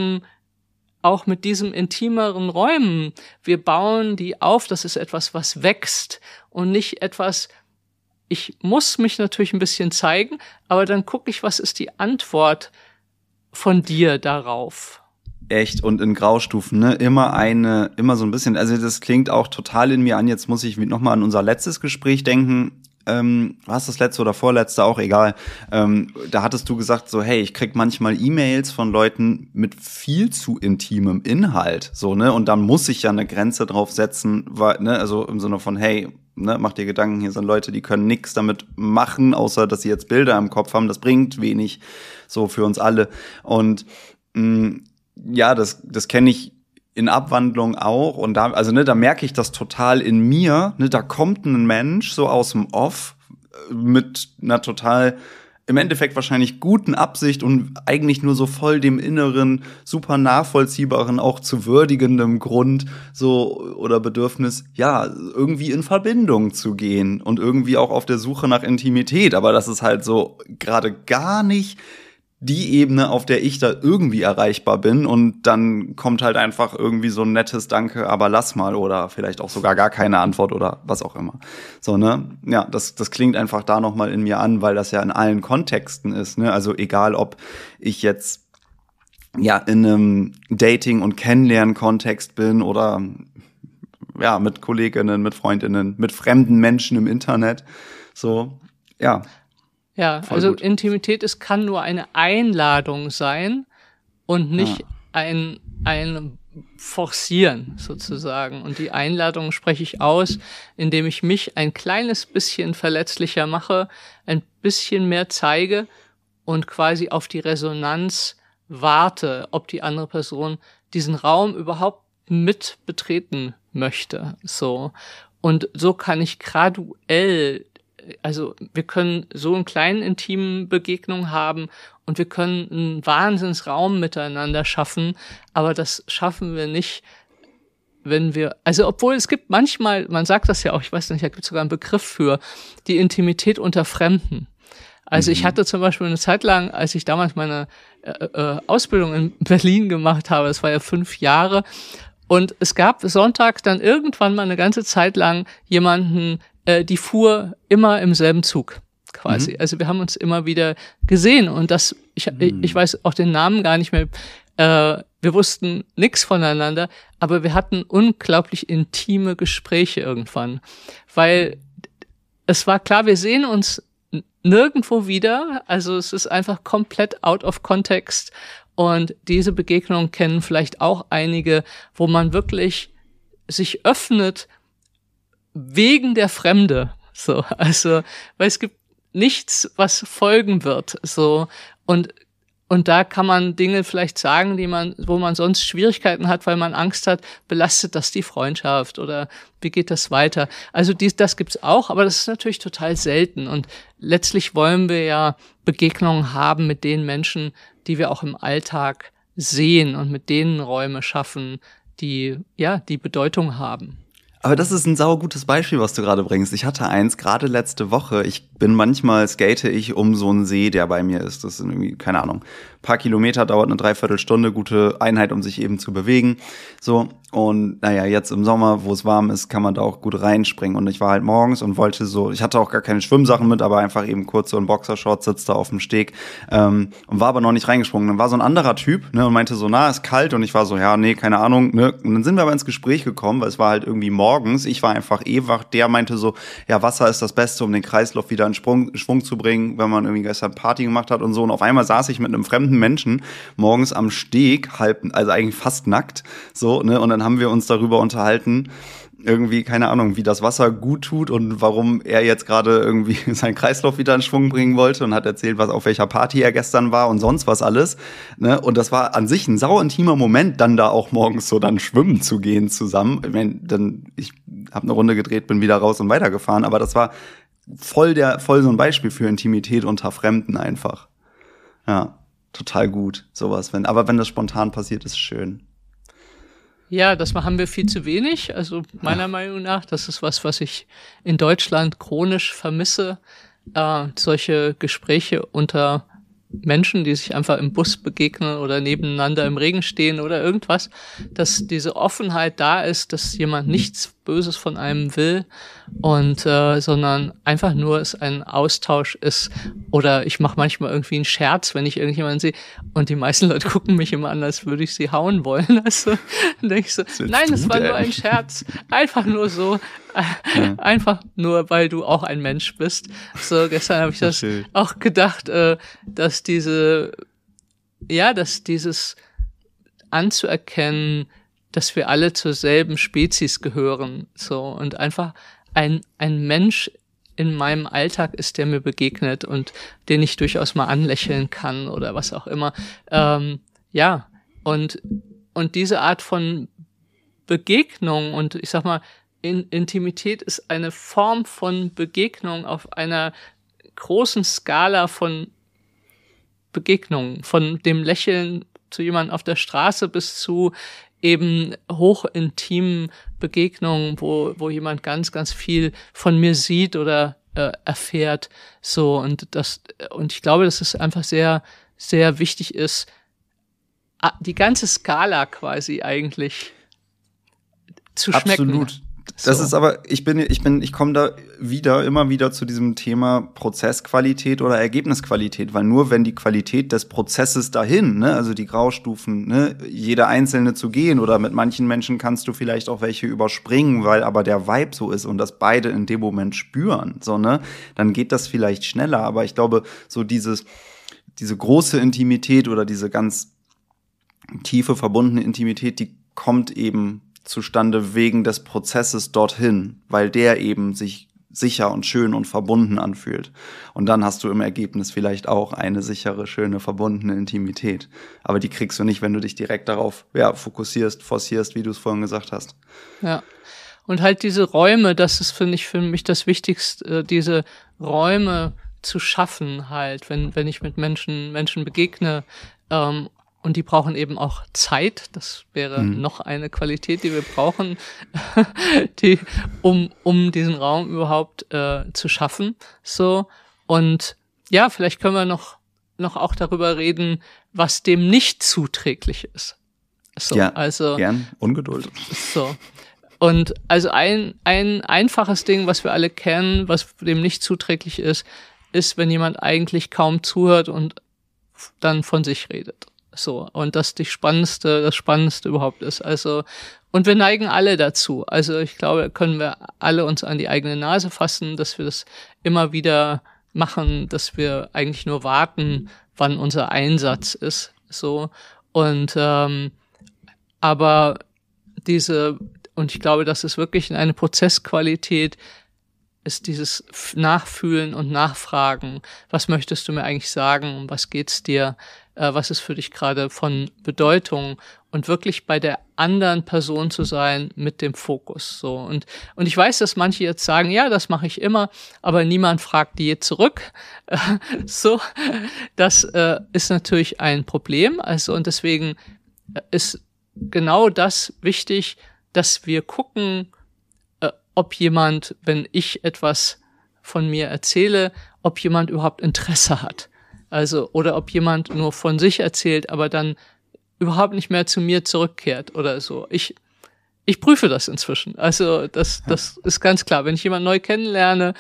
auch mit diesem intimeren Räumen. Wir bauen die auf, das ist etwas, was wächst und nicht etwas, ich muss mich natürlich ein bisschen zeigen, aber dann gucke ich, was ist die Antwort von dir darauf. Echt, und in Graustufen, ne? Immer so ein bisschen, also das klingt auch total in mir an, jetzt muss ich nochmal an unser letztes Gespräch denken, was das letzte oder vorletzte, auch egal, da hattest du gesagt so, hey, ich krieg manchmal E-Mails von Leuten mit viel zu intimem Inhalt, so, ne, und dann muss ich ja eine Grenze drauf setzen, weil, ne, also im Sinne von, hey, ne, mach dir Gedanken, hier sind Leute, die können nichts damit machen, außer dass sie jetzt Bilder im Kopf haben, das bringt wenig, so für uns alle, und ja, das kenne ich in Abwandlung auch. Und da, also da merke ich das total in mir. Da kommt ein Mensch so aus dem Off mit einer total, im Endeffekt wahrscheinlich guten Absicht und eigentlich nur so voll dem inneren, super nachvollziehbaren, auch zu würdigendem Grund so oder Bedürfnis, ja, irgendwie in Verbindung zu gehen und irgendwie auch auf der Suche nach Intimität. Aber das ist halt so gerade gar nicht die Ebene, auf der ich da irgendwie erreichbar bin, und dann kommt halt einfach irgendwie so ein nettes Danke, aber lass mal, oder vielleicht auch sogar gar keine Antwort oder was auch immer. So, ne? Ja, das klingt einfach da nochmal in mir an, weil das ja in allen Kontexten ist, ne? Also egal, ob ich jetzt ja in einem Dating- und Kennenlernen-Kontext bin oder ja mit Kolleginnen, mit Freundinnen, mit fremden Menschen im Internet, so, ja. Ja, Voll also gut. Intimität, es kann nur eine Einladung sein und nicht ein Forcieren sozusagen. Und die Einladung spreche ich aus, indem ich mich ein kleines bisschen verletzlicher mache, ein bisschen mehr zeige und quasi auf die Resonanz warte, ob die andere Person diesen Raum überhaupt mit betreten möchte. So. Und so kann ich graduell, also wir können so einen kleinen intimen Begegnung haben und wir können einen Wahnsinnsraum miteinander schaffen, aber das schaffen wir nicht, wenn wir, also obwohl es gibt manchmal, man sagt das ja auch, ich weiß nicht, da gibt es sogar einen Begriff für, die Intimität unter Fremden. Also ich hatte zum Beispiel eine Zeit lang, als ich damals meine Ausbildung in Berlin gemacht habe, das war ja 5 Jahre, und es gab Sonntag dann irgendwann mal eine ganze Zeit lang jemanden, die fuhr immer im selben Zug quasi. Also wir haben uns immer wieder gesehen und das, ich weiß auch den Namen gar nicht mehr, wir wussten nichts voneinander, aber wir hatten unglaublich intime Gespräche irgendwann, weil es war klar, wir sehen uns nirgendwo wieder, also es ist einfach komplett out of context, und diese Begegnung kennen vielleicht auch einige, wo man wirklich sich öffnet wegen der Fremde, so, also, weil es gibt nichts, was folgen wird, so, und da kann man Dinge vielleicht sagen, wo man sonst Schwierigkeiten hat, weil man Angst hat, belastet das die Freundschaft oder wie geht das weiter? Also das gibt's auch, aber das ist natürlich total selten, und letztlich wollen wir ja Begegnungen haben mit den Menschen, die wir auch im Alltag sehen, und mit denen Räume schaffen, die Bedeutung haben. Aber das ist ein saugutes Beispiel, was du gerade bringst. Ich hatte eins gerade letzte Woche. Manchmal skate ich um so einen See, der bei mir ist. Das sind irgendwie, keine Ahnung, paar Kilometer, dauert eine Dreiviertelstunde, gute Einheit, um sich eben zu bewegen. So, und naja, jetzt im Sommer, wo es warm ist, kann man da auch gut reinspringen. Und ich war halt morgens und ich hatte auch gar keine Schwimmsachen mit, aber einfach eben kurz so ein Boxershort, sitzt da auf dem Steg, und war aber noch nicht reingesprungen. Dann war so ein anderer Typ, ne, und meinte so, ist kalt, und ich war so, ja, nee, keine Ahnung, ne. Und dann sind wir aber ins Gespräch gekommen, weil es war halt irgendwie morgens, ich war einfach wach, der meinte so, ja, Wasser ist das Beste, um den Kreislauf wieder in Schwung zu bringen, wenn man irgendwie gestern Party gemacht hat und so. Und auf einmal saß ich mit einem fremden Menschen morgens am Steg, also eigentlich fast nackt, so, ne, und dann haben wir uns darüber unterhalten, irgendwie, keine Ahnung, wie das Wasser gut tut und warum er jetzt gerade irgendwie seinen Kreislauf wieder in Schwung bringen wollte, und hat erzählt, auf welcher Party er gestern war und sonst was alles, ne? Und das war an sich ein sauintimer Moment, dann da auch morgens so dann schwimmen zu gehen zusammen. Ich habe eine Runde gedreht, bin wieder raus und weitergefahren, aber das war voll so ein Beispiel für Intimität unter Fremden einfach. Ja, total gut, sowas. Aber wenn das spontan passiert, ist schön. Ja, das haben wir viel zu wenig. Also meiner Meinung nach, das ist was ich in Deutschland chronisch vermisse. Solche Gespräche unter Menschen, die sich einfach im Bus begegnen oder nebeneinander im Regen stehen oder irgendwas, dass diese Offenheit da ist, dass jemand nichts Böses von einem will, und sondern einfach nur es ein Austausch ist. Oder ich mache manchmal irgendwie einen Scherz, wenn ich irgendjemanden sehe, und die meisten Leute gucken mich immer an, als würde ich sie hauen wollen. Also dann denke ich so, nein, es war nur ein Scherz. Einfach nur so, einfach nur, weil du auch ein Mensch bist. So, gestern habe ich das auch gedacht, dass dieses anzuerkennen, dass wir alle zur selben Spezies gehören, so, und einfach ein Mensch in meinem Alltag ist, der mir begegnet und den ich durchaus mal anlächeln kann oder was auch immer. Und diese Art von Begegnung und ich sag mal, Intimität ist eine Form von Begegnung auf einer großen Skala von Begegnungen, von dem Lächeln zu jemandem auf der Straße bis zu eben hochintimen Begegnungen, wo jemand ganz, ganz viel von mir sieht oder erfährt. So, und ich glaube, dass es einfach sehr, sehr wichtig ist, die ganze Skala quasi eigentlich zu schmecken. Absolut. Das ist aber, ich komme da immer wieder zu diesem Thema Prozessqualität oder Ergebnisqualität, weil nur wenn die Qualität des Prozesses dahin, ne, also die Graustufen, ne, jeder einzelne zu gehen oder mit manchen Menschen kannst du vielleicht auch welche überspringen, weil aber der Vibe so ist und das beide in dem Moment spüren, so, ne, dann geht das vielleicht schneller, aber ich glaube, so diese große Intimität oder diese ganz tiefe verbundene Intimität, die kommt eben zustande wegen des Prozesses dorthin, weil der eben sich sicher und schön und verbunden anfühlt. Und dann hast du im Ergebnis vielleicht auch eine sichere, schöne, verbundene Intimität. Aber die kriegst du nicht, wenn du dich direkt darauf fokussierst, forcierst, wie du es vorhin gesagt hast. Ja. Und halt diese Räume, das ist, finde ich, für mich das Wichtigste, diese Räume zu schaffen halt, wenn ich mit Menschen begegne, und die brauchen eben auch Zeit. Das wäre noch eine Qualität, die wir brauchen, um diesen Raum überhaupt zu schaffen. So. Und ja, vielleicht können wir noch auch darüber reden, was dem nicht zuträglich ist. So, ja, also gern. Ungeduld. So. Und also ein einfaches Ding, was wir alle kennen, was dem nicht zuträglich ist, wenn jemand eigentlich kaum zuhört und dann von sich redet. So, und das Spannendste überhaupt ist. Also, und wir neigen alle dazu. Also, ich glaube, können wir alle uns an die eigene Nase fassen, dass wir das immer wieder machen, dass wir eigentlich nur warten, wann unser Einsatz ist. So, und, aber und ich glaube, das ist wirklich eine Prozessqualität, ist dieses Nachfühlen und Nachfragen. Was möchtest du mir eigentlich sagen? Um was geht's dir? Was ist für dich gerade von Bedeutung? Und wirklich bei der anderen Person zu sein mit dem Fokus. So. Und ich weiß, dass manche jetzt sagen, ja, das mache ich immer, aber niemand fragt die je zurück. So. Das ist natürlich ein Problem. Also, und deswegen ist genau das wichtig, dass wir gucken, ob jemand, wenn ich etwas von mir erzähle, ob jemand überhaupt Interesse hat. Also, oder ob jemand nur von sich erzählt, aber dann überhaupt nicht mehr zu mir zurückkehrt oder so. Ich prüfe das inzwischen. Also, das ist ganz klar. Wenn ich jemanden neu kennenlerne,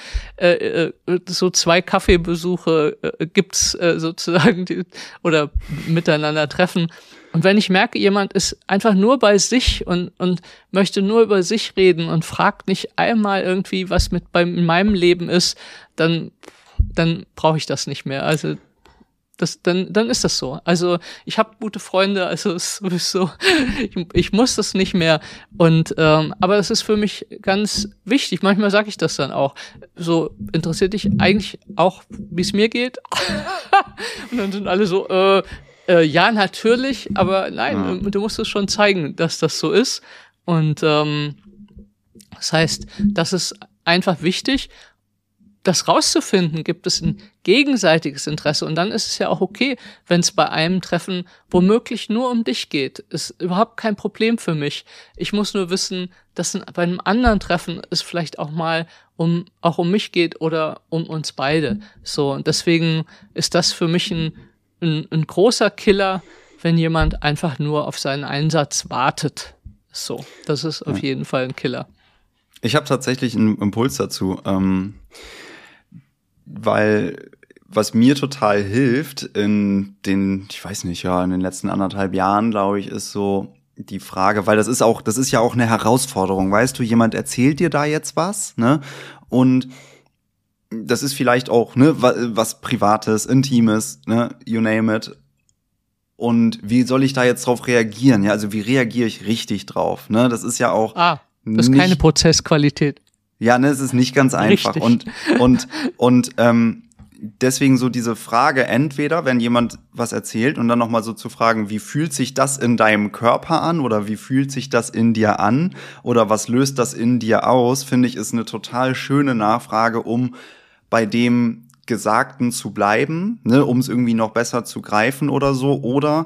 so 2 Kaffeebesuche gibt's sozusagen, oder miteinander treffen. Und wenn ich merke, jemand ist einfach nur bei sich und möchte nur über sich reden und fragt nicht einmal irgendwie, was in meinem Leben ist, dann brauche ich das nicht mehr. Also dann ist das so. Also ich habe gute Freunde, also es ist sowieso, ich muss das nicht mehr. Und aber das ist für mich ganz wichtig. Manchmal sage ich das dann auch. So, interessiert dich eigentlich auch, wie es mir geht? Und dann sind alle so, ja, natürlich, aber nein, du musst es schon zeigen, dass das so ist. Und das heißt, das ist einfach wichtig, das rauszufinden, gibt es ein gegenseitiges Interesse. Und dann ist es ja auch okay, wenn es bei einem Treffen womöglich nur um dich geht. Ist überhaupt kein Problem für mich. Ich muss nur wissen, dass bei einem anderen Treffen es vielleicht auch mal auch um mich geht oder um uns beide. So, und deswegen ist das für mich ein großer Killer, wenn jemand einfach nur auf seinen Einsatz wartet. So, das ist auf jeden Fall ein Killer. Ich habe tatsächlich einen Impuls dazu, weil was mir total hilft in den letzten 1,5 Jahren, glaube ich, ist so die Frage, weil das ist ja auch eine Herausforderung, weißt du, jemand erzählt dir da jetzt was, ne, und das ist vielleicht auch, ne, was Privates, Intimes, ne, you name it. Und wie soll ich da jetzt drauf reagieren? Ja, also wie reagiere ich richtig drauf? Ne, das ist ja auch. Das ist keine Prozessqualität. Ja, ne, es ist nicht ganz einfach. Richtig. Und deswegen so diese Frage, entweder wenn jemand was erzählt und dann nochmal so zu fragen, wie fühlt sich das in deinem Körper an oder wie fühlt sich das in dir an oder was löst das in dir aus, finde ich, ist eine total schöne Nachfrage, um bei dem Gesagten zu bleiben, ne, um es irgendwie noch besser zu greifen oder so. Oder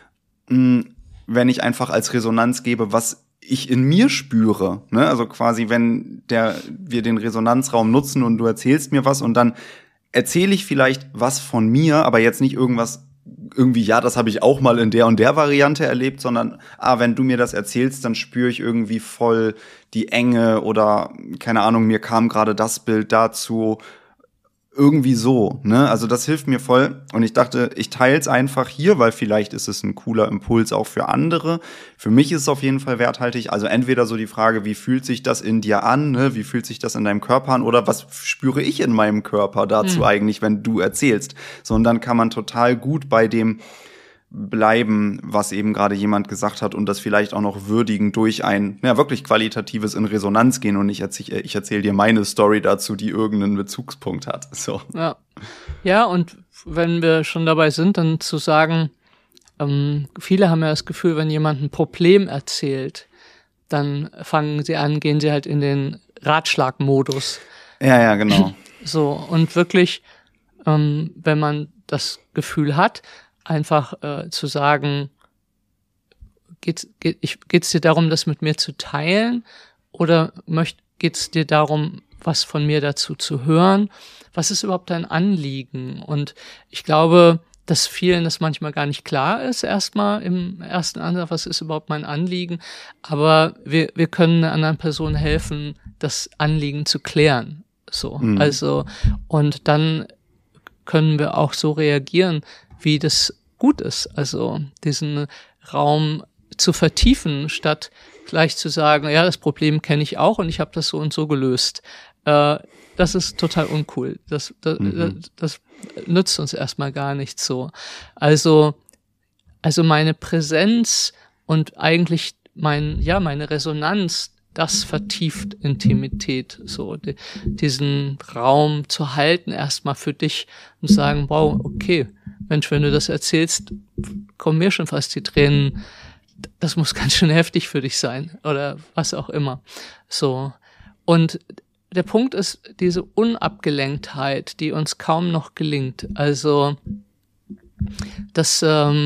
wenn ich einfach als Resonanz gebe, was ich in mir spüre, ne, also quasi, wenn wir den Resonanzraum nutzen und du erzählst mir was und dann erzähle ich vielleicht was von mir, aber jetzt nicht irgendwas, irgendwie, ja, das habe ich auch mal in der und der Variante erlebt, sondern, wenn du mir das erzählst, dann spüre ich irgendwie voll die Enge oder, keine Ahnung, mir kam gerade das Bild dazu, irgendwie so, ne? Also das hilft mir voll und ich dachte, ich teile es einfach hier, weil vielleicht ist es ein cooler Impuls auch für andere. Für mich ist es auf jeden Fall werthaltig. Also entweder so die Frage, wie fühlt sich das in dir an, ne? Wie fühlt sich das in deinem Körper an oder was spüre ich in meinem Körper dazu eigentlich, wenn du erzählst? So, und dann kann man total gut bei dem bleiben, was eben gerade jemand gesagt hat und das vielleicht auch noch würdigen durch ein wirklich qualitatives in Resonanz gehen und nicht ich erzähle dir meine Story dazu, die irgendeinen Bezugspunkt hat. So. Ja, und wenn wir schon dabei sind, dann zu sagen, viele haben ja das Gefühl, wenn jemand ein Problem erzählt, dann gehen sie halt in den Ratschlagmodus. Ja, genau. So, und wirklich, wenn man das Gefühl hat, einfach zu sagen, geht's dir darum, das mit mir zu teilen, oder geht's dir darum, was von mir dazu zu hören? Was ist überhaupt dein Anliegen? Und ich glaube, dass vielen das manchmal gar nicht klar ist, erstmal im ersten Ansatz, was ist überhaupt mein Anliegen? Aber wir können einer anderen Person helfen, das Anliegen zu klären. So, also, und dann können wir auch so reagieren, wie das gut ist, also diesen Raum zu vertiefen, statt gleich zu sagen, ja, das Problem kenne ich auch und ich habe das so und so gelöst. Das ist total uncool. Das nützt uns erstmal gar nicht so. Also meine Präsenz und eigentlich meine Resonanz, das vertieft Intimität, so diesen Raum zu halten erstmal für dich und sagen, wow, okay, Mensch, wenn du das erzählst, kommen mir schon fast die Tränen. Das muss ganz schön heftig für dich sein oder was auch immer. So. Und der Punkt ist diese Unabgelenktheit, die uns kaum noch gelingt. Also, das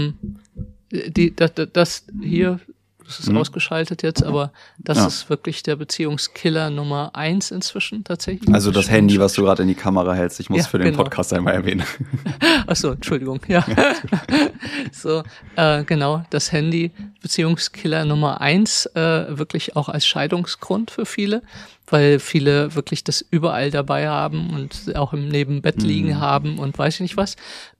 ist ausgeschaltet jetzt, aber das ist wirklich der Beziehungskiller Nummer 1 inzwischen tatsächlich. Also das Handy, was du gerade in die Kamera hältst, ich muss für den Podcast einmal erwähnen. Ach so, Entschuldigung, ja. So, genau, das Handy, Beziehungskiller Nummer 1, wirklich auch als Scheidungsgrund für viele, weil viele wirklich das überall dabei haben und auch im Nebenbett liegen haben und weiß ich nicht was.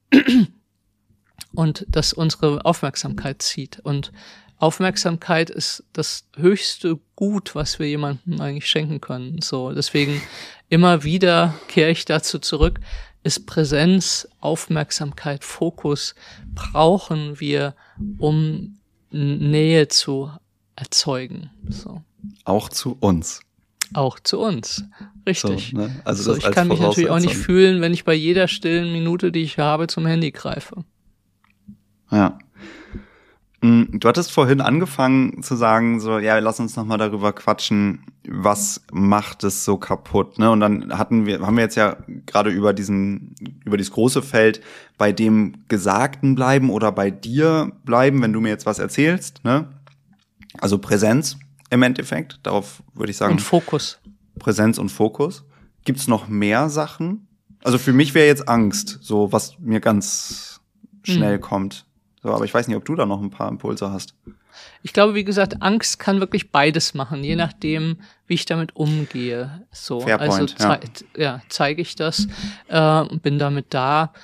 Und das unsere Aufmerksamkeit zieht. Und Aufmerksamkeit ist das höchste Gut, was wir jemandem eigentlich schenken können. So, deswegen immer wieder kehre ich dazu zurück, ist Präsenz, Aufmerksamkeit, Fokus brauchen wir, um Nähe zu erzeugen. So. Auch zu uns. Auch zu uns, richtig. So, ne? Also so, das ich kann mich natürlich auch nicht fühlen, wenn ich bei jeder stillen Minute, die ich habe, zum Handy greife. Ja. Du hattest vorhin angefangen zu sagen, so, ja, lass uns nochmal darüber quatschen, was macht es so kaputt, ne? Und dann haben wir jetzt ja gerade über dieses große Feld bei dem Gesagten bleiben oder bei dir bleiben, wenn du mir jetzt was erzählst, ne? Also Präsenz im Endeffekt, darauf würde ich sagen. Und Fokus. Präsenz und Fokus. Gibt's noch mehr Sachen? Also für mich wäre jetzt Angst, so was mir ganz schnell kommt. So, aber ich weiß nicht, ob du da noch ein paar Impulse hast. Ich glaube, wie gesagt, Angst kann wirklich beides machen, je nachdem, wie ich damit umgehe. So, Fairpoint, also zeige ich das und bin damit da.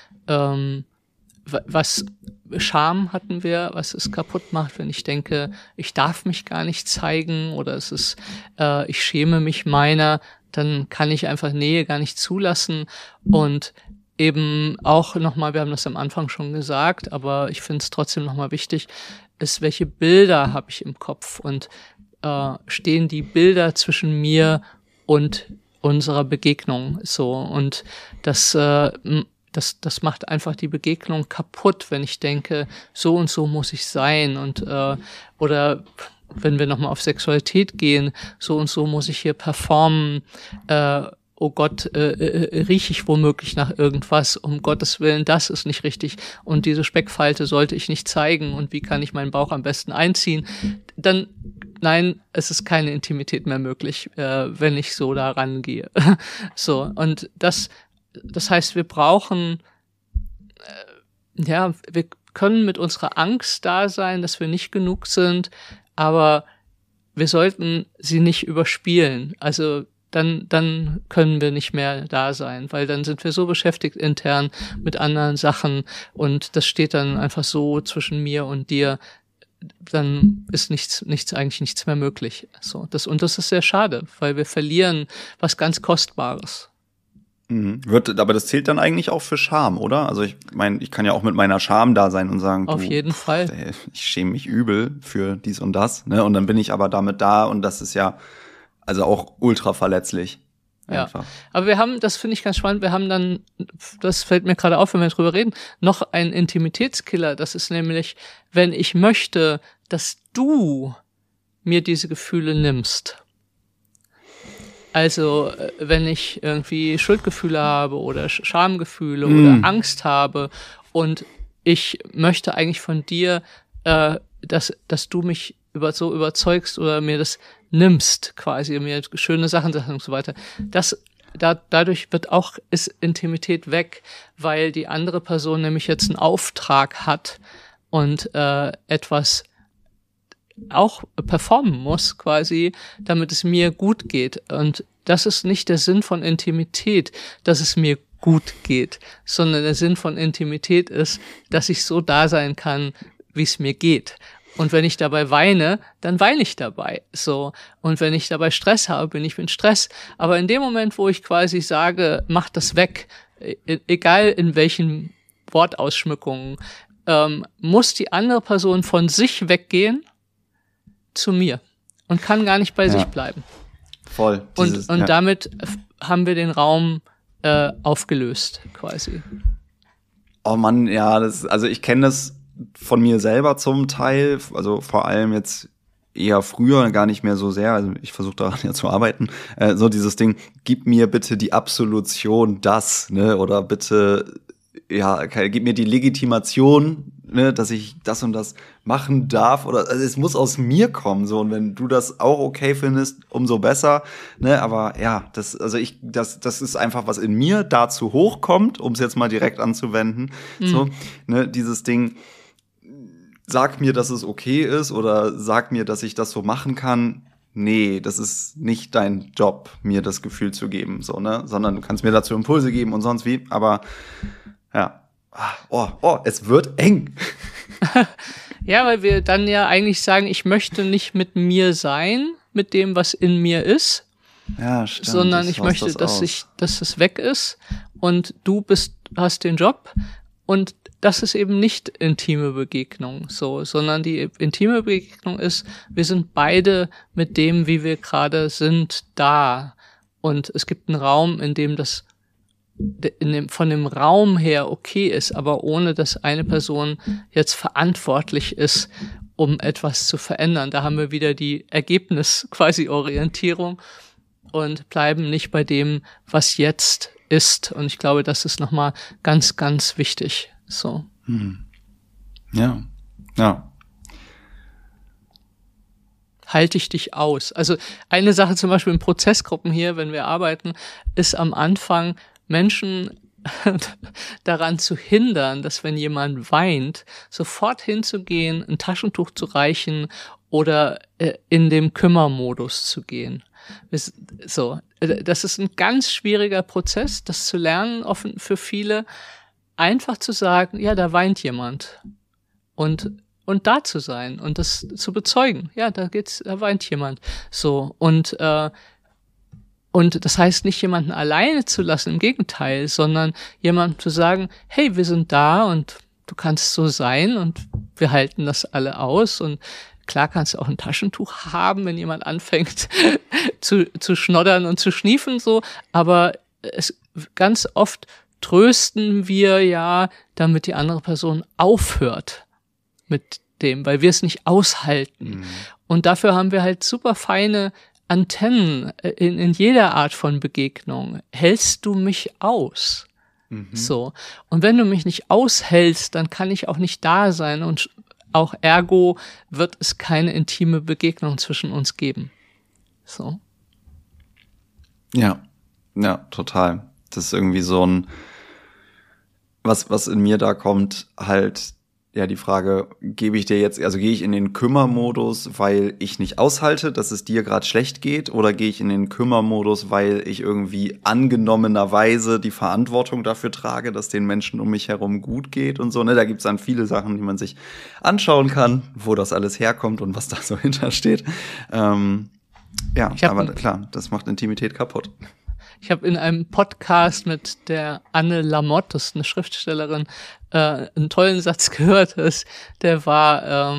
Was Scham hatten wir, was es kaputt macht, wenn ich denke, ich darf mich gar nicht zeigen oder ich schäme mich meiner, dann kann ich einfach Nähe gar nicht zulassen und eben auch nochmal, wir haben das am Anfang schon gesagt, aber ich finde es trotzdem nochmal wichtig, ist, welche Bilder habe ich im Kopf und stehen die Bilder zwischen mir und unserer Begegnung, so. Und das macht einfach die Begegnung kaputt, wenn ich denke, so und so muss ich sein und oder wenn wir nochmal auf Sexualität gehen, so und so muss ich hier performen, oh Gott, rieche ich womöglich nach irgendwas, um Gottes Willen, das ist nicht richtig und diese Speckfalte sollte ich nicht zeigen und wie kann ich meinen Bauch am besten einziehen, dann nein, es ist keine Intimität mehr möglich, wenn ich so da rangehe. So, und das heißt, wir brauchen, wir können mit unserer Angst da sein, dass wir nicht genug sind, aber wir sollten sie nicht überspielen. Also dann können wir nicht mehr da sein, weil dann sind wir so beschäftigt intern mit anderen Sachen und das steht dann einfach so zwischen mir und dir, dann ist eigentlich nichts mehr möglich. So, das ist sehr schade, weil wir verlieren was ganz Kostbares. Aber das zählt dann eigentlich auch für Scham, oder? Also ich meine, ich kann ja auch mit meiner Scham da sein und sagen, auf jeden Fall. Ich schäme mich übel für dies und das, ne? Und dann bin ich aber damit da und das ist ja also auch ultra verletzlich. Einfach. Ja, aber wir haben, das finde ich ganz spannend, wir haben dann, das fällt mir gerade auf, wenn wir drüber reden, noch einen Intimitätskiller. Das ist nämlich, wenn ich möchte, dass du mir diese Gefühle nimmst. Also, wenn ich irgendwie Schuldgefühle habe oder Schamgefühle oder Angst habe und ich möchte eigentlich von dir, dass du mich so überzeugst oder mir das nimmst, quasi, mir schöne Sachen sagst und so weiter. Dadurch ist Intimität weg, weil die andere Person nämlich jetzt einen Auftrag hat und etwas auch performen muss, quasi, damit es mir gut geht. Und das ist nicht der Sinn von Intimität, dass es mir gut geht, sondern der Sinn von Intimität ist, dass ich so da sein kann, wie es mir geht. Und wenn ich dabei weine, dann weine ich dabei. So. Und wenn ich dabei Stress habe, bin ich mit Stress. Aber in dem Moment, wo ich quasi sage, mach das weg, egal in welchen Wortausschmückungen, muss die andere Person von sich weggehen zu mir und kann gar nicht bei sich bleiben. Voll. Und damit haben wir den Raum aufgelöst, quasi. Oh Mann, ja, also ich kenne das von mir selber zum Teil, also vor allem jetzt eher früher, gar nicht mehr so sehr, also ich versuche daran ja zu arbeiten, so dieses Ding, gib mir bitte die Absolution das, ne, oder bitte, ja, gib mir die Legitimation, ne, dass ich das und das machen darf, oder also es muss aus mir kommen, so, und wenn du das auch okay findest, umso besser, ne, aber ja, das ist einfach, was in mir dazu hochkommt, um es jetzt mal direkt anzuwenden, so, ne, dieses Ding, sag mir, dass es okay ist oder sag mir, dass ich das so machen kann. Nee, das ist nicht dein Job, mir das Gefühl zu geben, so, ne? Sondern du kannst mir dazu Impulse geben und sonst wie. Aber ja, es wird eng. Ja, weil wir dann ja eigentlich sagen, ich möchte nicht mit mir sein, mit dem, was in mir ist. Ja, stimmt. Sondern ich möchte, dass es weg ist und du hast den Job und das ist eben nicht intime Begegnung, so, sondern die intime Begegnung ist, wir sind beide mit dem, wie wir gerade sind, da. Und es gibt einen Raum, in dem von dem Raum her okay ist, aber ohne, dass eine Person jetzt verantwortlich ist, um etwas zu verändern. Da haben wir wieder die quasi Orientierung und bleiben nicht bei dem, was jetzt ist. Und ich glaube, das ist nochmal ganz, ganz wichtig. So. Ja. Halte ich dich aus. Also eine Sache zum Beispiel in Prozessgruppen hier, wenn wir arbeiten, ist am Anfang Menschen daran zu hindern, dass wenn jemand weint, sofort hinzugehen, ein Taschentuch zu reichen oder in dem Kümmermodus zu gehen. So, das ist ein ganz schwieriger Prozess, das zu lernen, offen für viele. Einfach zu sagen, ja, da weint jemand und da zu sein und das zu bezeugen. Ja, da weint jemand. So, und das heißt nicht, jemanden alleine zu lassen, im Gegenteil, sondern jemandem zu sagen, hey, wir sind da und du kannst so sein und wir halten das alle aus und Klar kannst du auch ein Taschentuch haben, wenn jemand anfängt zu schnoddern und zu schniefen, so, aber ganz oft trösten wir ja, damit die andere Person aufhört mit dem, weil wir es nicht aushalten. Und dafür haben wir halt super feine Antennen in jeder Art von Begegnung. Hältst du mich aus? So. Und wenn du mich nicht aushältst, dann kann ich auch nicht da sein und auch ergo wird es keine intime Begegnung zwischen uns geben. So. Ja, total. Das ist irgendwie so ein, was in mir da kommt, halt, ja, die Frage, gehe ich in den Kümmermodus, weil ich nicht aushalte, dass es dir gerade schlecht geht, oder gehe ich in den Kümmermodus, weil ich irgendwie angenommenerweise die Verantwortung dafür trage, dass den Menschen um mich herum gut geht und so, ne? Da gibt's dann viele Sachen, die man sich anschauen kann, wo das alles herkommt und was da so hintersteht. Aber klar, das macht Intimität kaputt. Ich habe in einem Podcast mit der Anne Lamotte, das ist eine Schriftstellerin, einen tollen Satz gehört. Der war,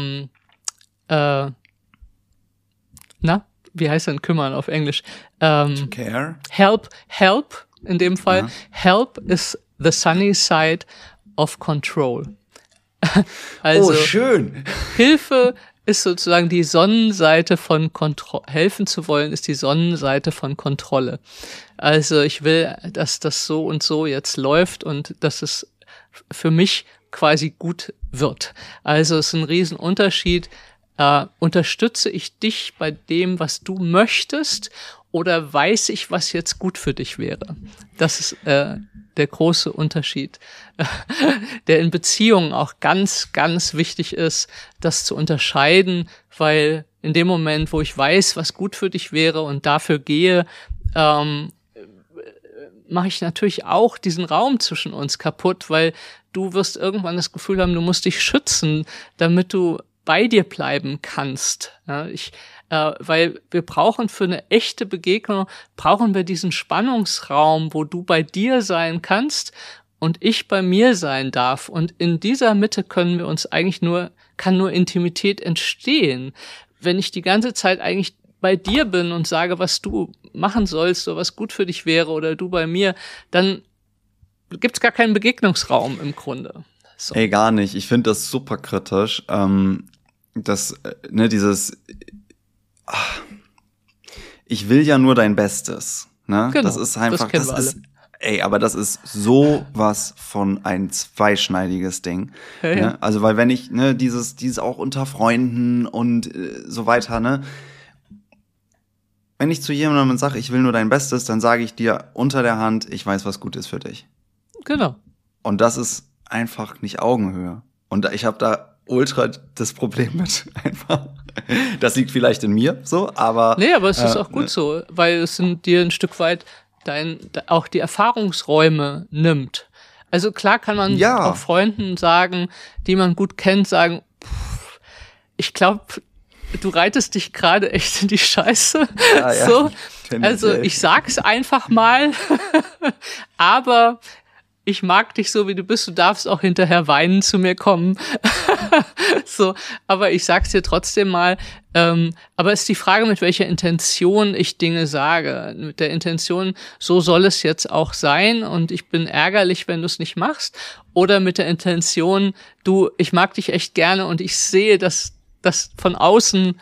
wie heißt denn kümmern auf Englisch? To care? Help, in dem Fall. Ja. Help is the sunny side of control. Also, schön. Hilfe ist sozusagen die Sonnenseite von Kontrolle. Helfen zu wollen ist die Sonnenseite von Kontrolle. Also ich will, dass das so und so jetzt läuft und dass es für mich quasi gut wird. Also es ist ein Riesenunterschied. Unterstütze ich dich bei dem, was du möchtest, oder weiß ich, was jetzt gut für dich wäre? Das ist der große Unterschied, der in Beziehungen auch ganz, ganz wichtig ist, das zu unterscheiden, weil in dem Moment, wo ich weiß, was gut für dich wäre und dafür gehe, mache ich natürlich auch diesen Raum zwischen uns kaputt, weil du wirst irgendwann das Gefühl haben, du musst dich schützen, damit du bei dir bleiben kannst. Ja, weil wir brauchen für eine echte Begegnung, brauchen wir diesen Spannungsraum, wo du bei dir sein kannst und ich bei mir sein darf. Und in dieser Mitte kann nur Intimität entstehen. Wenn ich die ganze Zeit eigentlich bei dir bin und sage, was du machen sollst oder was gut für dich wäre oder du bei mir, dann gibt's gar keinen Begegnungsraum im Grunde. So. Ey, gar nicht. Ich finde das super kritisch. Ich will ja nur dein Bestes. Ne? Genau, das ist einfach, das alle. Aber das ist so was von ein zweischneidiges Ding. Ja, ne? ja. Also, weil wenn ich, ne, dieses auch unter Freunden und so weiter, ne, wenn ich zu jemandem sage, ich will nur dein Bestes, dann sage ich dir unter der Hand, ich weiß, was gut ist für dich. Genau. Und das ist einfach nicht Augenhöhe. Und ich habe da ultra das Problem mit einfach. Das liegt vielleicht in mir so, aber Nee, aber es ist auch gut so, weil es dir ein Stück weit auch die Erfahrungsräume nimmt. Also klar kann man auch Freunden sagen, die man gut kennt, sagen, ich glaube, du reitest dich gerade echt in die Scheiße. Ja, so. Also ich sag's einfach mal, aber ich mag dich so, wie du bist, du darfst auch hinterher weinen zu mir kommen. So, aber ich sag's dir trotzdem mal, aber es ist die Frage, mit welcher Intention ich Dinge sage. Mit der Intention, so soll es jetzt auch sein und ich bin ärgerlich, wenn du es nicht machst. Oder mit der Intention, ich mag dich echt gerne und ich sehe, dass das von außen,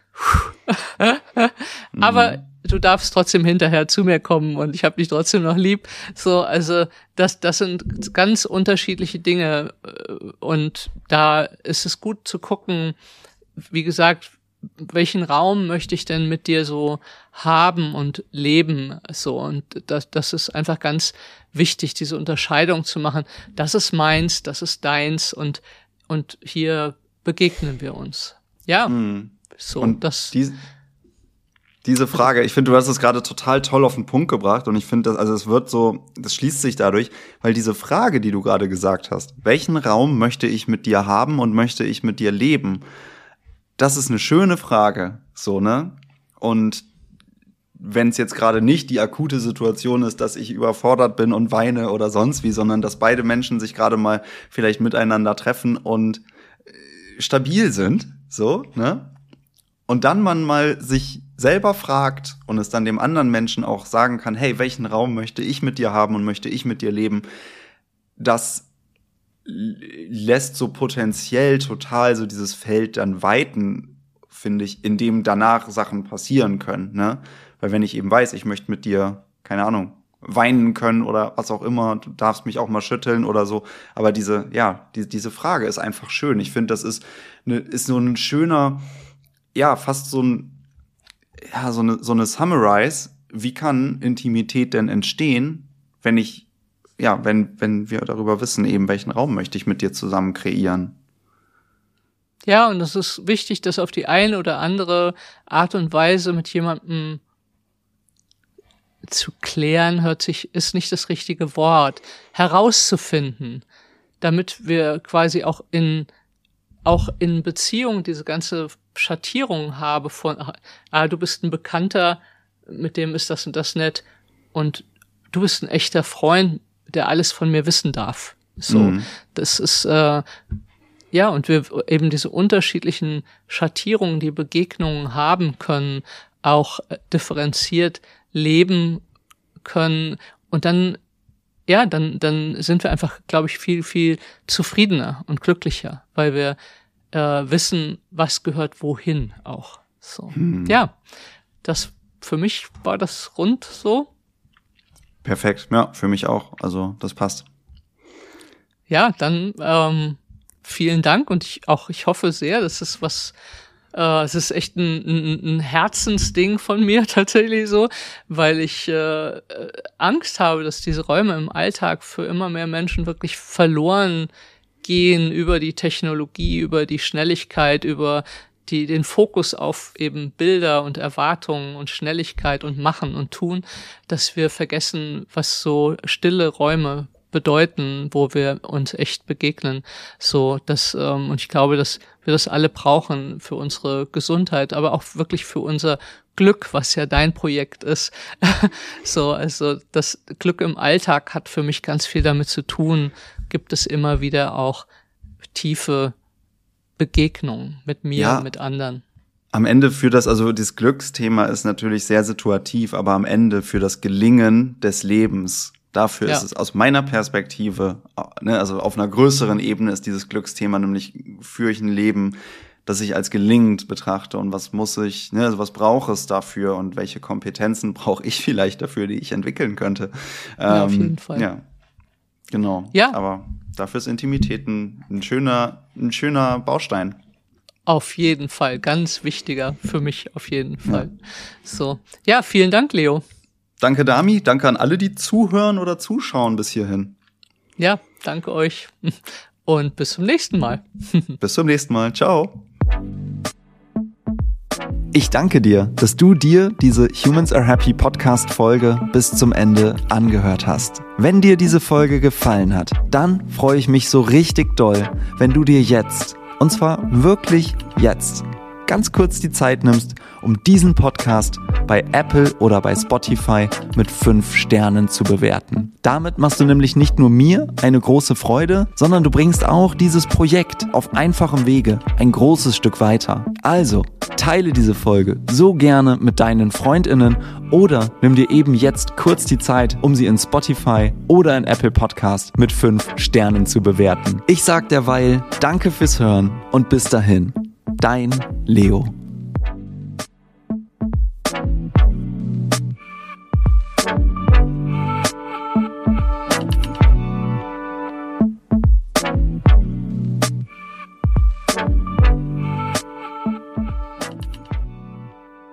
aber du darfst trotzdem hinterher zu mir kommen und ich habe dich trotzdem noch lieb. So, also das sind ganz unterschiedliche Dinge und da ist es gut zu gucken, wie gesagt, welchen Raum möchte ich denn mit dir so haben und leben, so, und das ist einfach ganz wichtig, diese Unterscheidung zu machen. Das ist meins, das ist deins und hier begegnen wir uns. Ja, so, und das. Diese Frage, ich finde, du hast es gerade total toll auf den Punkt gebracht und ich finde, das schließt sich dadurch, weil diese Frage, die du gerade gesagt hast, welchen Raum möchte ich mit dir haben und möchte ich mit dir leben? Das ist eine schöne Frage, so, ne? Und wenn es jetzt gerade nicht die akute Situation ist, dass ich überfordert bin und weine oder sonst wie, sondern dass beide Menschen sich gerade mal vielleicht miteinander treffen und stabil sind, so, ne? und dann man mal sich selber fragt und es dann dem anderen Menschen auch sagen kann, hey, welchen Raum möchte ich mit dir haben und möchte ich mit dir leben, das lässt so potenziell total so dieses Feld dann weiten, finde ich, in dem danach Sachen passieren können, ne? Weil wenn ich eben weiß, ich möchte mit dir, keine Ahnung, weinen können oder was auch immer, du darfst mich auch mal schütteln oder so, aber diese Frage ist einfach schön. Ich finde, das ist so ein schöner, ja, fast so eine Summarize, wie kann Intimität denn entstehen, wenn wir darüber wissen, eben welchen Raum möchte ich mit dir zusammen kreieren. Ja, und es ist wichtig, das auf die eine oder andere Art und Weise mit jemandem zu klären, ist nicht das richtige Wort, herauszufinden, damit wir quasi auch in Beziehungen diese ganze Schattierung haben von, du bist ein Bekannter, mit dem ist das und das nett, und du bist ein echter Freund, der alles von mir wissen darf. So, das ist, und wir eben diese unterschiedlichen Schattierungen, die Begegnungen haben können, auch differenziert leben können, und dann sind wir einfach, glaube ich, viel, viel zufriedener und glücklicher, weil wir wissen, was gehört wohin auch. So. Ja, für mich war das rund so. Perfekt, ja, für mich auch. Also das passt. Ja, dann vielen Dank, und ich hoffe sehr, das ist es ist echt ein Herzensding von mir tatsächlich so, weil ich Angst habe, dass diese Räume im Alltag für immer mehr Menschen wirklich verloren gehen über die Technologie, über die Schnelligkeit, über den Fokus auf eben Bilder und Erwartungen und Schnelligkeit und Machen und Tun, dass wir vergessen, was so stille Räume bedeuten, wo wir uns echt begegnen. So, und ich glaube, dass wir das alle brauchen für unsere Gesundheit, aber auch wirklich für unser Glück, was ja dein Projekt ist. So, also das Glück im Alltag hat für mich ganz viel damit zu tun. Gibt es immer wieder auch tiefe Begegnungen mit mir, mit anderen. Am Ende das Glücksthema ist natürlich sehr situativ, aber am Ende für das Gelingen des Lebens, dafür ist es aus meiner Perspektive, ne, also auf einer größeren Ebene ist dieses Glücksthema, nämlich führe ich ein Leben, das ich als gelingend betrachte, und was muss ich, ne, also was brauche es dafür und welche Kompetenzen brauche ich vielleicht dafür, die ich entwickeln könnte. Ja, auf jeden Fall. Ja, genau. Ja. Aber dafür ist Intimität ein schöner Baustein. Auf jeden Fall, ganz wichtiger für mich auf jeden Fall. Ja. So, ja, vielen Dank, Leo. Danke, Dami. Danke an alle, die zuhören oder zuschauen bis hierhin. Ja, danke euch. Und bis zum nächsten Mal. Bis zum nächsten Mal. Ciao. Ich danke dir, dass du dir diese Humans Are Happy Podcast-Folge bis zum Ende angehört hast. Wenn dir diese Folge gefallen hat, dann freue ich mich so richtig doll, wenn du dir jetzt, und zwar wirklich jetzt, ganz kurz die Zeit nimmst, um diesen Podcast bei Apple oder bei Spotify mit 5 Sternen zu bewerten. Damit machst du nämlich nicht nur mir eine große Freude, sondern du bringst auch dieses Projekt auf einfachem Wege ein großes Stück weiter. Also, teile diese Folge so gerne mit deinen FreundInnen oder nimm dir eben jetzt kurz die Zeit, um sie in Spotify oder in Apple Podcast mit 5 Sternen zu bewerten. Ich sag derweil Danke fürs Hören und bis dahin, dein Leo.